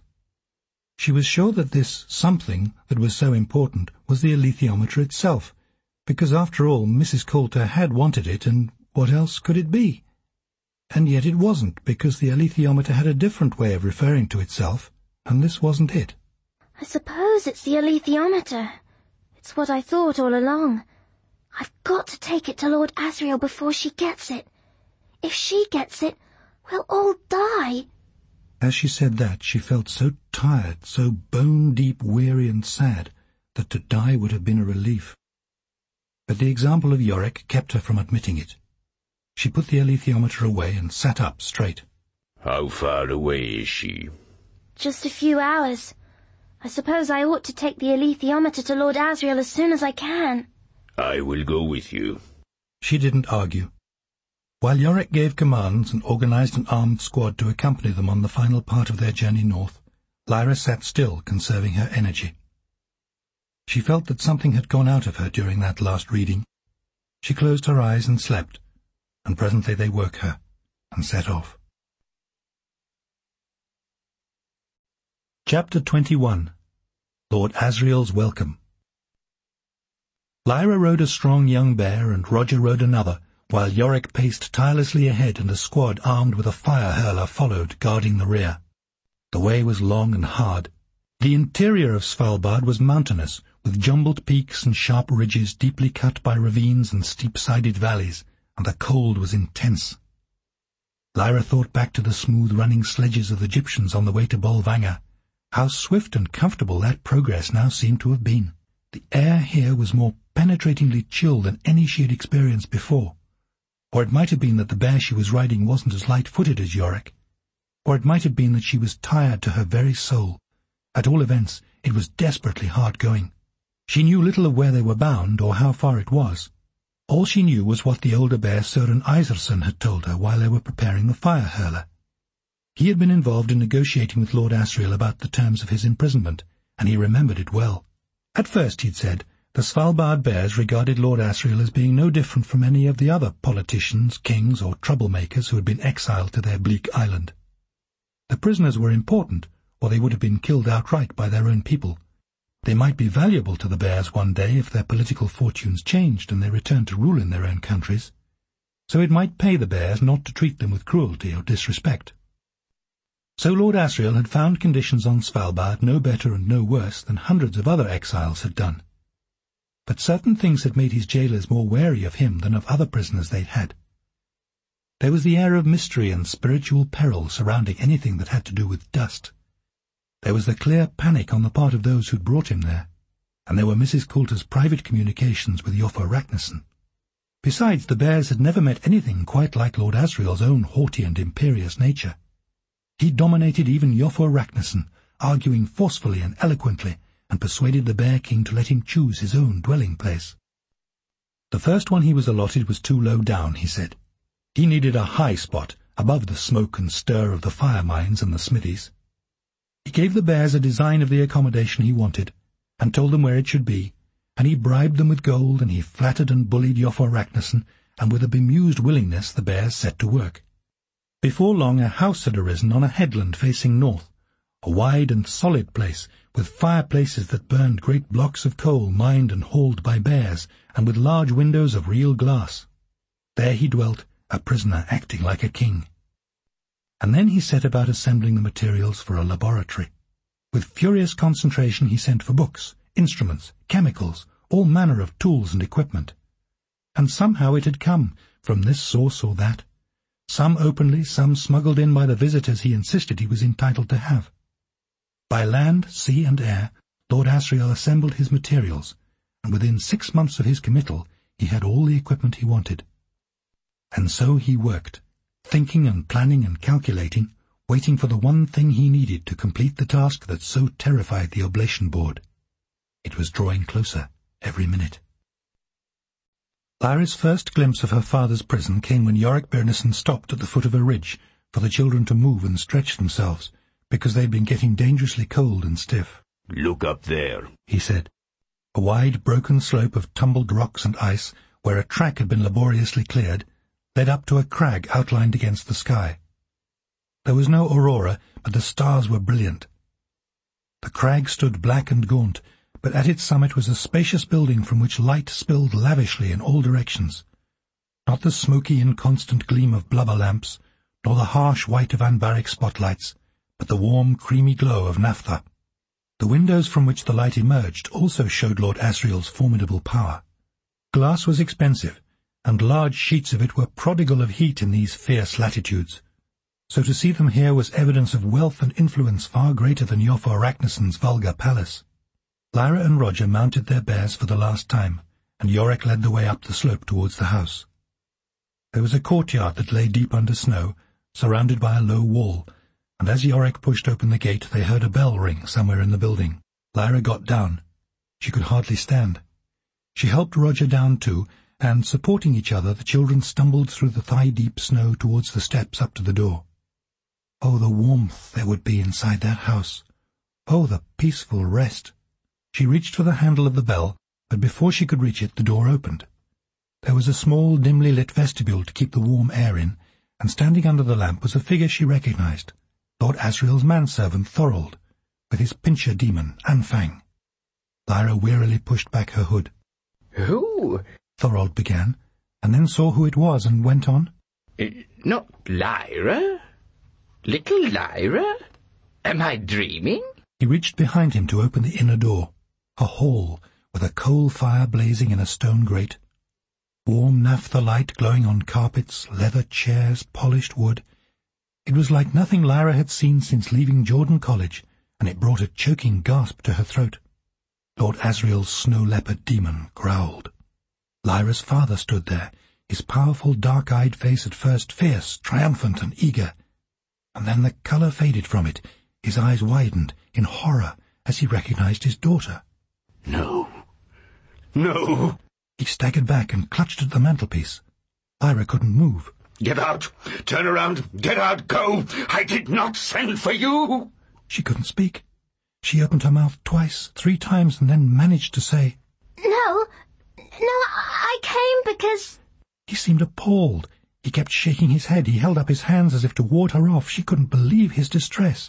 She was sure that this something that was so important was the alethiometer itself, because after all Missus Coulter had wanted it, and what else could it be? And yet it wasn't, because the alethiometer had a different way of referring to itself, and this wasn't it. I suppose it's the alethiometer. It's what I thought all along. I've got to take it to Lord Asriel before she gets it. If she gets it, we'll all die. As she said that, she felt so tired, so bone-deep weary and sad, that to die would have been a relief. But the example of Yorick kept her from admitting it. She put the alethiometer away and sat up straight. How far away is she? Just a few hours. I suppose I ought to take the alethiometer to Lord Asriel as soon as I can. I will go with you. She didn't argue. While Yorick gave commands and organized an armed squad to accompany them on the final part of their journey north, Lyra sat still, conserving her energy. She felt that something had gone out of her during that last reading. She closed her eyes and slept, and presently they woke her and set off. Chapter twenty-one. Lord Asriel's Welcome. Lyra rode a strong young bear, and Roger rode another, while Yorick paced tirelessly ahead and a squad armed with a fire-hurler followed, guarding the rear. The way was long and hard. The interior of Svalbard was mountainous, with jumbled peaks and sharp ridges deeply cut by ravines and steep-sided valleys, and the cold was intense. Lyra thought back to the smooth-running sledges of the Egyptians on the way to Bolvangar. How swift and comfortable that progress now seemed to have been. The air here was more penetratingly chill than any she had experienced before. Or it might have been that the bear she was riding wasn't as light-footed as Yorick. Or it might have been that she was tired to her very soul. At all events, it was desperately hard going. She knew little of where they were bound or how far it was. All she knew was what the older bear Søren Iserson had told her while they were preparing the fire-hurler. He had been involved in negotiating with Lord Asriel about the terms of his imprisonment, and he remembered it well. At first, he'd said, the Svalbard bears regarded Lord Asriel as being no different from any of the other politicians, kings, or troublemakers who had been exiled to their bleak island. The prisoners were important, or they would have been killed outright by their own people. They might be valuable to the bears one day if their political fortunes changed and they returned to rule in their own countries. So it might pay the bears not to treat them with cruelty or disrespect. So Lord Asriel had found conditions on Svalbard no better and no worse than hundreds of other exiles had done. But certain things had made his jailers more wary of him than of other prisoners they'd had. There was the air of mystery and spiritual peril surrounding anything that had to do with dust. There was the clear panic on the part of those who'd brought him there, and there were Missus Coulter's private communications with Iofur Raknison. Besides, the bears had never met anything quite like Lord Asriel's own haughty and imperious nature. He dominated even Iofur Raknison, arguing forcefully and eloquently, and persuaded the Bear King to let him choose his own dwelling place. The first one he was allotted was too low down, he said. He needed a high spot, above the smoke and stir of the fire mines and the smithies. He gave the bears a design of the accommodation he wanted, and told them where it should be, and he bribed them with gold, and he flattered and bullied Iofur Raknison, and with a bemused willingness the bears set to work. Before long a house had arisen on a headland facing north, a wide and solid place, with fireplaces that burned great blocks of coal mined and hauled by bears, and with large windows of real glass. There he dwelt, a prisoner acting like a king. And then he set about assembling the materials for a laboratory. With furious concentration he sent for books, instruments, chemicals, all manner of tools and equipment. And somehow it had come, from this source or that. Some openly, some smuggled in by the visitors he insisted he was entitled to have. By land, sea and air, Lord Asriel assembled his materials, and within six months of his committal he had all the equipment he wanted. And so he worked, thinking and planning and calculating, waiting for the one thing he needed to complete the task that so terrified the oblation board. It was drawing closer every minute. Lyra's first glimpse of her father's prison came when Iorek Byrnison stopped at the foot of a ridge for the children to move and stretch themselves, because they had been getting dangerously cold and stiff. "Look up there," he said. A wide, broken slope of tumbled rocks and ice, where a track had been laboriously cleared, led up to a crag outlined against the sky. There was no aurora, but the stars were brilliant. The crag stood black and gaunt, but at its summit was a spacious building from which light spilled lavishly in all directions. Not the smoky, inconstant gleam of blubber lamps, nor the harsh white of anbaric spotlights, but the warm, creamy glow of naphtha. The windows from which the light emerged also showed Lord Asriel's formidable power. Glass was expensive, and large sheets of it were prodigal of heat in these fierce latitudes. So to see them here was evidence of wealth and influence far greater than Iofur Raknison's vulgar palace. Lyra and Roger mounted their bears for the last time, and Iorek led the way up the slope towards the house. There was a courtyard that lay deep under snow, surrounded by a low wall, and as Iorek pushed open the gate they heard a bell ring somewhere in the building. Lyra got down. She could hardly stand. She helped Roger down too, and, supporting each other, the children stumbled through the thigh-deep snow towards the steps up to the door. Oh, the warmth there would be inside that house! Oh, the peaceful rest! She reached for the handle of the bell, but before she could reach it the door opened. There was a small, dimly lit vestibule to keep the warm air in, and standing under the lamp was a figure she recognized, Lord Asriel's manservant Thorold, with his pincher demon, Anfang. Lyra wearily pushed back her hood. "Who?" Thorold began, and then saw who it was and went on. Uh, not Lyra? Little Lyra? Am I dreaming? He reached behind him to open the inner door, a hall with a coal fire blazing in a stone grate. Warm naphtha light glowing on carpets, leather chairs, polished wood. It was like nothing Lyra had seen since leaving Jordan College, and it brought a choking gasp to her throat. Lord Asriel's snow-leopard demon growled. Lyra's father stood there, his powerful dark-eyed face at first fierce, triumphant and eager. And then the colour faded from it, his eyes widened in horror as he recognized his daughter. "No. No!" He staggered back and clutched at the mantelpiece. Lyra couldn't move. "Get out! Turn around! Get out! Go! I did not send for you!" She couldn't speak. She opened her mouth twice, three times, and then managed to say, No, no, I came because... He seemed appalled. He kept shaking his head. He held up his hands as if to ward her off. She couldn't believe his distress.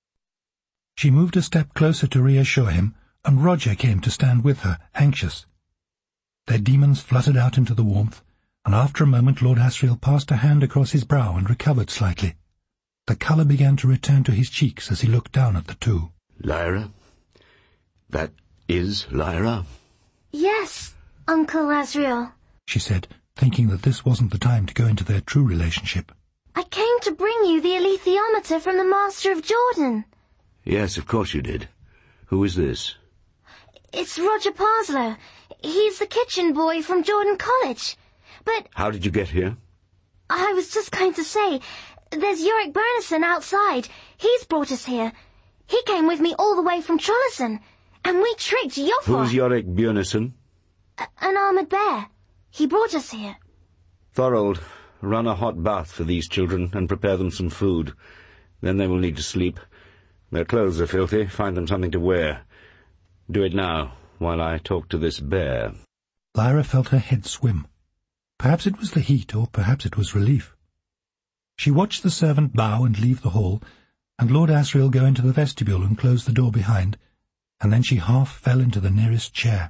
She moved a step closer to reassure him, and Roger came to stand with her, anxious. Their demons fluttered out into the warmth, and after a moment Lord Asriel passed a hand across his brow and recovered slightly. The colour began to return to his cheeks as he looked down at the two. "Lyra? That is Lyra?" Yes, Uncle Asriel, she said, thinking that this wasn't the time to go into their true relationship. I came to bring you the alethiometer from the Master of Jordan. Yes, of course you did. Who is this? It's Roger Parslow. He's the kitchen boy from Jordan College. But How did you get here? I was just going to say, there's Yorick Bernison outside. He's brought us here. He came with me all the way from Trollison, and we tricked Yoffa. Who's Yorick Björnsson? An armoured bear. He brought us here. Thorold, run a hot bath for these children and prepare them some food. Then they will need to sleep. Their clothes are filthy. Find them something to wear. Do it now, while I talk to this bear. Lyra felt her head swim. Perhaps it was the heat, or perhaps it was relief. She watched the servant bow and leave the hall, and Lord Asriel go into the vestibule and close the door behind, and then she half fell into the nearest chair.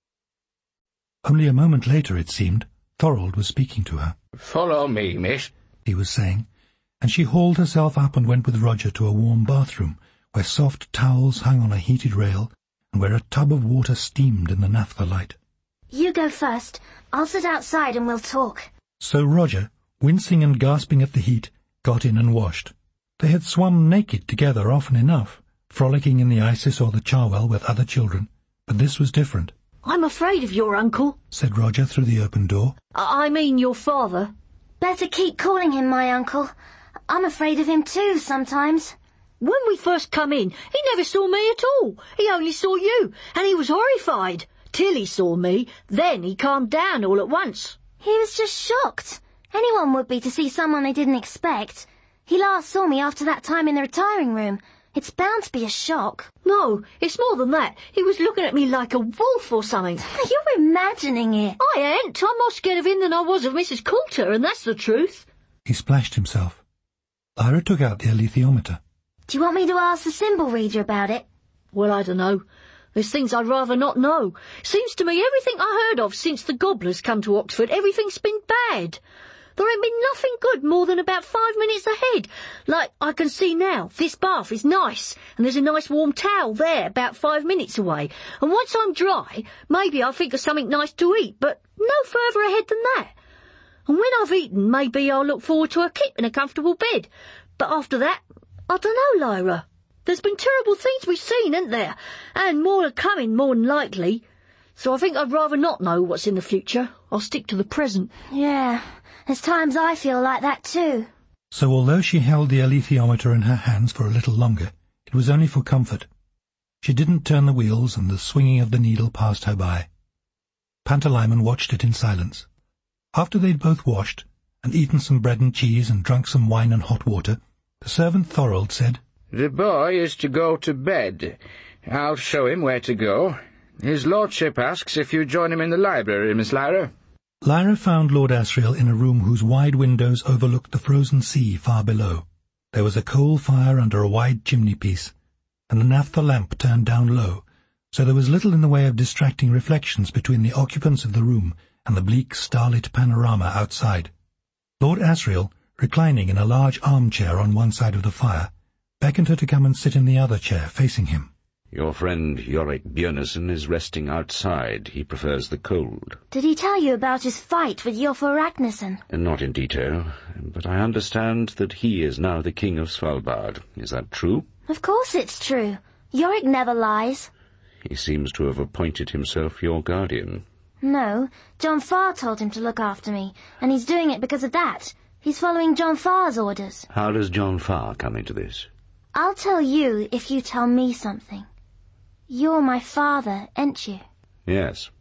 Only a moment later, it seemed, Thorold was speaking to her. "Follow me, miss," he was saying, and she hauled herself up and went with Roger to a warm bathroom, where soft towels hung on a heated rail, and where a tub of water steamed in the naphtha light. You go first. I'll sit outside and we'll talk. So Roger, wincing and gasping at the heat, got in and washed. They had swum naked together often enough, frolicking in the Isis or the Charwell with other children, but this was different. I'm afraid of your uncle, said Roger through the open door. I, I mean your father. Better keep calling him my uncle. I'm afraid of him too, sometimes. When we first come in, he never saw me at all. He only saw you, and he was horrified. Till he saw me, then he calmed down all at once. He was just shocked. Anyone would be to see someone they didn't expect. He last saw me after that time in the retiring room. It's bound to be a shock. No, it's more than that. He was looking at me like a wolf or something. You're imagining it. I ain't. I'm more scared of him than I was of Missus Coulter, and that's the truth. He splashed himself. Lyra took out the alethiometer. Do you want me to ask the symbol reader about it? Well, I don't know. There's things I'd rather not know. Seems to me everything I heard of since the Gobblers come to Oxford, everything's been bad. There ain't been nothing good more than about five minutes ahead. Like I can see now, this bath is nice, and there's a nice warm towel there about five minutes away. And once I'm dry, maybe I'll think of something nice to eat, but no further ahead than that. And when I've eaten, maybe I'll look forward to a kip in a comfortable bed. But after that, I don't know, Lyra. There's been terrible things we've seen, ain't there? And more are coming, more than likely. So I think I'd rather not know what's in the future. I'll stick to the present. Yeah, there's times I feel like that too. So although she held the alethiometer in her hands for a little longer, it was only for comfort. She didn't turn the wheels, and the swinging of the needle passed her by. Pantalaimon watched it in silence. After they'd both washed, and eaten some bread and cheese and drunk some wine and hot water, the servant Thorold said, "The boy is to go to bed. I'll show him where to go. His lordship asks if you join him in the library, Miss Lyra." Lyra found Lord Asriel in a room whose wide windows overlooked the frozen sea far below. There was a coal fire under a wide chimney-piece, and the naphtha lamp turned down low, so there was little in the way of distracting reflections between the occupants of the room and the bleak starlit panorama outside. Lord Asriel, reclining in a large armchair on one side of the fire, beckoned her to come and sit in the other chair facing him. "Your friend Yorick Björnsson is resting outside. He prefers the cold." Did he tell you about his fight with Yoffa Ragnarsson? Not in detail, but I understand that he is now the king of Svalbard. Is that true? Of course it's true. Yorick never lies. He seems to have appointed himself your guardian. No, John Farr told him to look after me, and he's doing it because of that. He's following John Farr's orders. How does John Farr come into this? I'll tell you if you tell me something. You're my father, ain't you? Yes.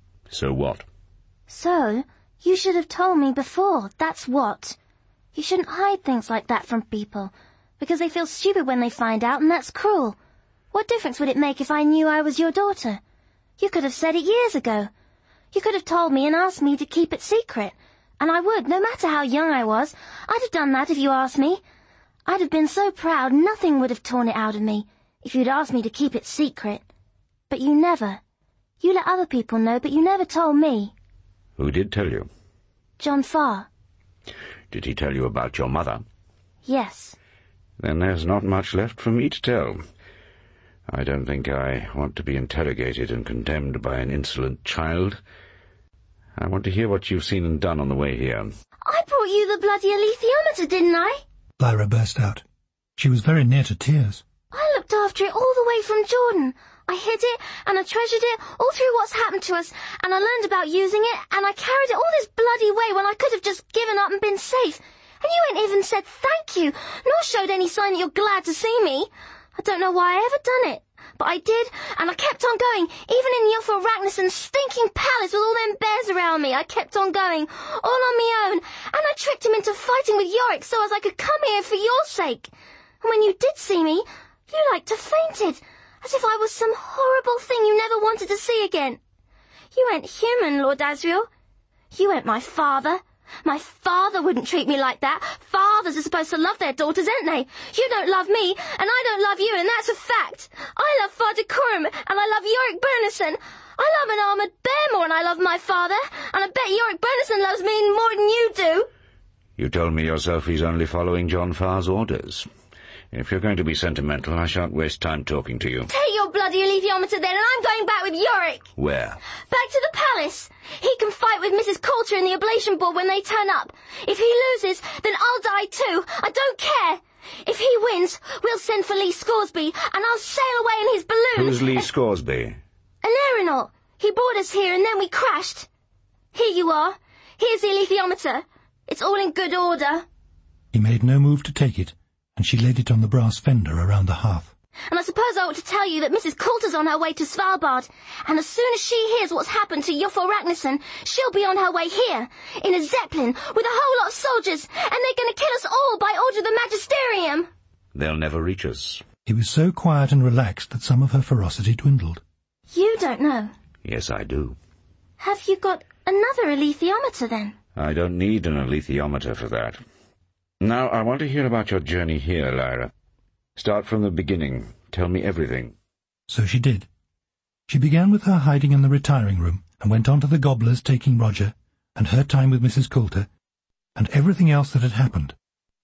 So what? So, you should have told me before, that's what. You shouldn't hide things like that from people, because they feel stupid when they find out, and that's cruel. What difference would it make if I knew I was your daughter? You could have said it years ago. You could have told me and asked me to keep it secret, and I would, no matter how young I was. I'd have done that if you asked me. I'd have been so proud nothing would have torn it out of me if you'd asked me to keep it secret. But you never. You let other people know, but you never told me. Who did tell you? John Farr. Did he tell you about your mother? Yes. Then there's not much left for me to tell. I don't think I want to be interrogated and condemned by an insolent child. I want to hear what you've seen and done on the way here. I brought you the bloody alethiometer, didn't I? Lyra burst out. She was very near to tears. I looked after it all the way from Jordan. I hid it, and I treasured it, all through what's happened to us, and I learned about using it, and I carried it all this bloody way when I could have just given up and been safe. And you ain't even said thank you, nor showed any sign that you're glad to see me. I don't know why I ever done it, but I did, and I kept on going, even in Iofur Raknison's stinking palace with all them bears around me. I kept on going, all on me own, and I tricked him into fighting with Yorick so as I could come here for your sake. And when you did see me, you like to fainted, as if I was some horrible thing you never wanted to see again. You ain't human, Lord Asriel. You ain't my father. My father wouldn't treat me like that. Fathers are supposed to love their daughters, ain't they? You don't love me, and I don't love you, and that's a fact. I love Father Coram, and I love Yorick Bernison. I love an armoured bear more than I love my father, and I bet Yorick Bernison loves me more than you do. You told me yourself he's only following John Farr's orders. If you're going to be sentimental, I shan't waste time talking to you. Take your bloody alethiometer then, and I'm going back with Yorick. Where? Back to the palace. He can fight with Missus Coulter in the oblation board when they turn up. If he loses, then I'll die too. I don't care. If he wins, we'll send for Lee Scoresby, and I'll sail away in his balloon. Who's Lee Scoresby? An aeronaut. He brought us here, and then we crashed. Here you are. Here's the alethiometer. It's all in good order. He made no move to take it, and she laid it on the brass fender around the hearth. And I suppose I ought to tell you that Missus Coulter's on her way to Svalbard, and as soon as she hears what's happened to Iofur Raknison, she'll be on her way here, in a zeppelin, with a whole lot of soldiers, and they're going to kill us all by order of the magisterium. They'll never reach us. He was so quiet and relaxed that some of her ferocity dwindled. You don't know. Yes, I do. Have you got another alethiometer, then? I don't need an alethiometer for that. Now, I want to hear about your journey here, Lyra. Start from the beginning. Tell me everything. So she did. She began with her hiding in the retiring room, and went on to the Gobblers taking Roger, and her time with Missus Coulter, and everything else that had happened.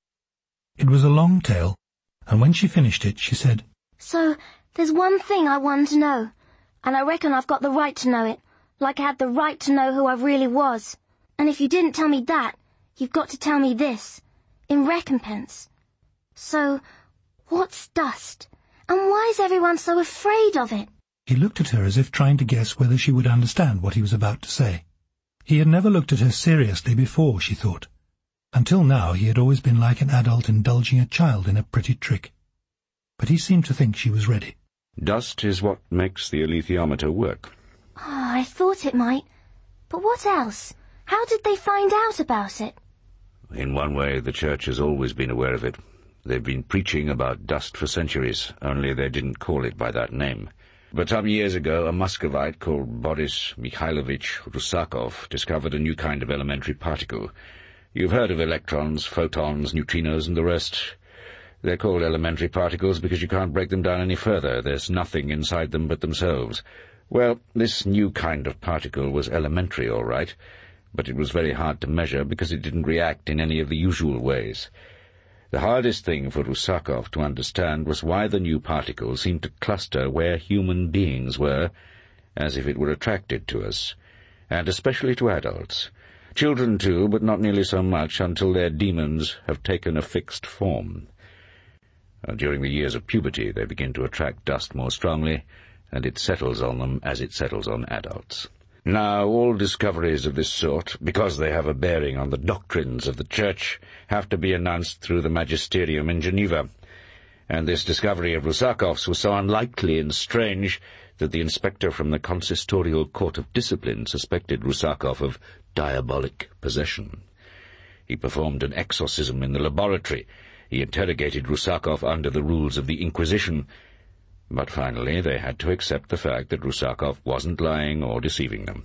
It was a long tale, and when she finished it, she said, So, there's one thing I wanted to know, and I reckon I've got the right to know it, like I had the right to know who I really was. And if you didn't tell me that, you've got to tell me this, in recompense. So, what's dust? And why is everyone so afraid of it? He looked at her as if trying to guess whether she would understand what he was about to say. He had never looked at her seriously before, she thought. Until now he had always been like an adult indulging a child in a pretty trick. But he seemed to think she was ready. Dust is what makes the alethiometer work. Oh, I thought it might. But what else? How did they find out about it? In one way, the Church has always been aware of it. They've been preaching about dust for centuries, only they didn't call it by that name. But some years ago, a Muscovite called Boris Mikhailovich Rusakov discovered a new kind of elementary particle. You've heard of electrons, photons, neutrinos, and the rest. They're called elementary particles because you can't break them down any further. There's nothing inside them but themselves. Well, this new kind of particle was elementary, all right, but it was very hard to measure because it didn't react in any of the usual ways. The hardest thing for Rusakov to understand was why the new particle seemed to cluster where human beings were, as if it were attracted to us, and especially to adults. Children too, but not nearly so much until their demons have taken a fixed form. Uh, during the years of puberty they begin to attract dust more strongly, and it settles on them as it settles on adults. Now, all discoveries of this sort, because they have a bearing on the doctrines of the Church, have to be announced through the magisterium in Geneva. And this discovery of Rusakov's was so unlikely and strange that the inspector from the consistorial court of discipline suspected Rusakov of diabolic possession. He performed an exorcism in the laboratory. He interrogated Rusakov under the rules of the Inquisition, but finally they had to accept the fact that Rusakov wasn't lying or deceiving them.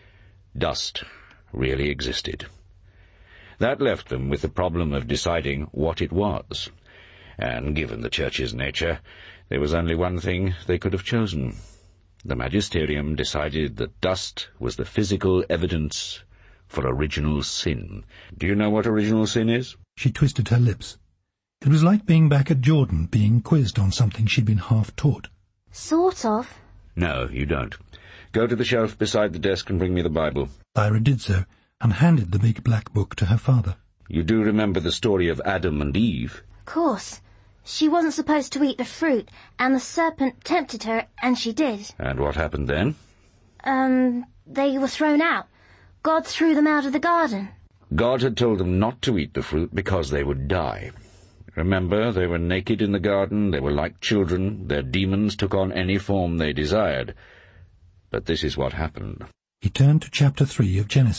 Dust really existed. That left them with the problem of deciding what it was, and given the Church's nature, there was only one thing they could have chosen. The magisterium decided that dust was the physical evidence for original sin. Do you know what original sin is? She twisted her lips. It was like being back at Jordan, being quizzed on something she'd been half-taught. Sort of. No, you don't. Go to the shelf beside the desk and bring me the Bible. Lyra did so, and handed the big black book to her father. You do remember the story of Adam and Eve? Of course. She wasn't supposed to eat the fruit, and the serpent tempted her, and she did. And what happened then? Um, they were thrown out. God threw them out of the garden. God had told them not to eat the fruit because they would die. Remember, they were naked in the garden, they were like children, their demons took on any form they desired. But this is what happened. He turned to chapter three of Genesis.